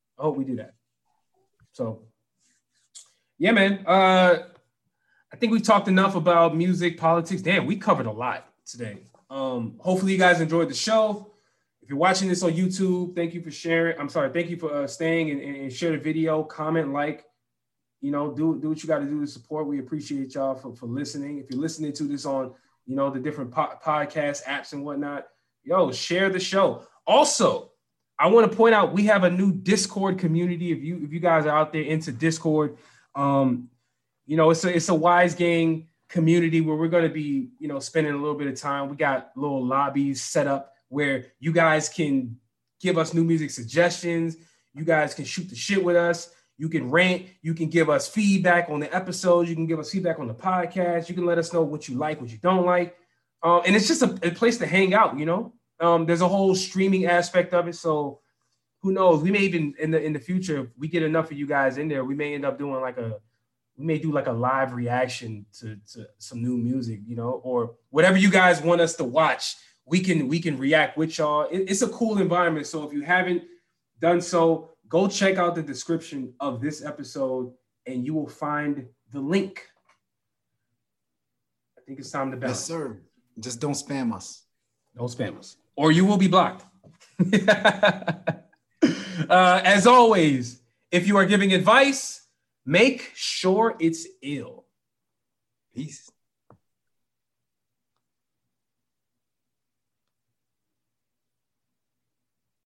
So, yeah, man. I think we've talked enough about music, politics. Damn, we covered a lot today. Hopefully you guys enjoyed the show. If you're watching this on YouTube, thank you for sharing. Thank you for staying and share the video, comment, like, do what you got to do to support. We appreciate y'all for listening. If you're listening to this on the different podcast apps and whatnot. Yo, share the show. Also, I want to point out we have a new Discord community. If you guys are out there into Discord, it's a Wise Gang community where we're going to be, spending a little bit of time. We got little lobbies set up where you guys can give us new music suggestions. You guys can shoot the shit with us. You can rant. You can give us feedback on the episodes. You can give us feedback on the podcast. You can let us know what you like, what you don't like. And it's just a place to hang out, There's a whole streaming aspect of it. So who knows? We may even in the future, if we get enough of you guys in there, we may end up doing a live reaction to some new music, or whatever you guys want us to watch. We can react with y'all. It's a cool environment. So if you haven't done so, go check out the description of this episode and you will find the link. I think it's time to bounce. Yes, sir. Just don't spam us. Don't spam us, or you will be blocked. As always, if you are giving advice, make sure it's ill. Peace.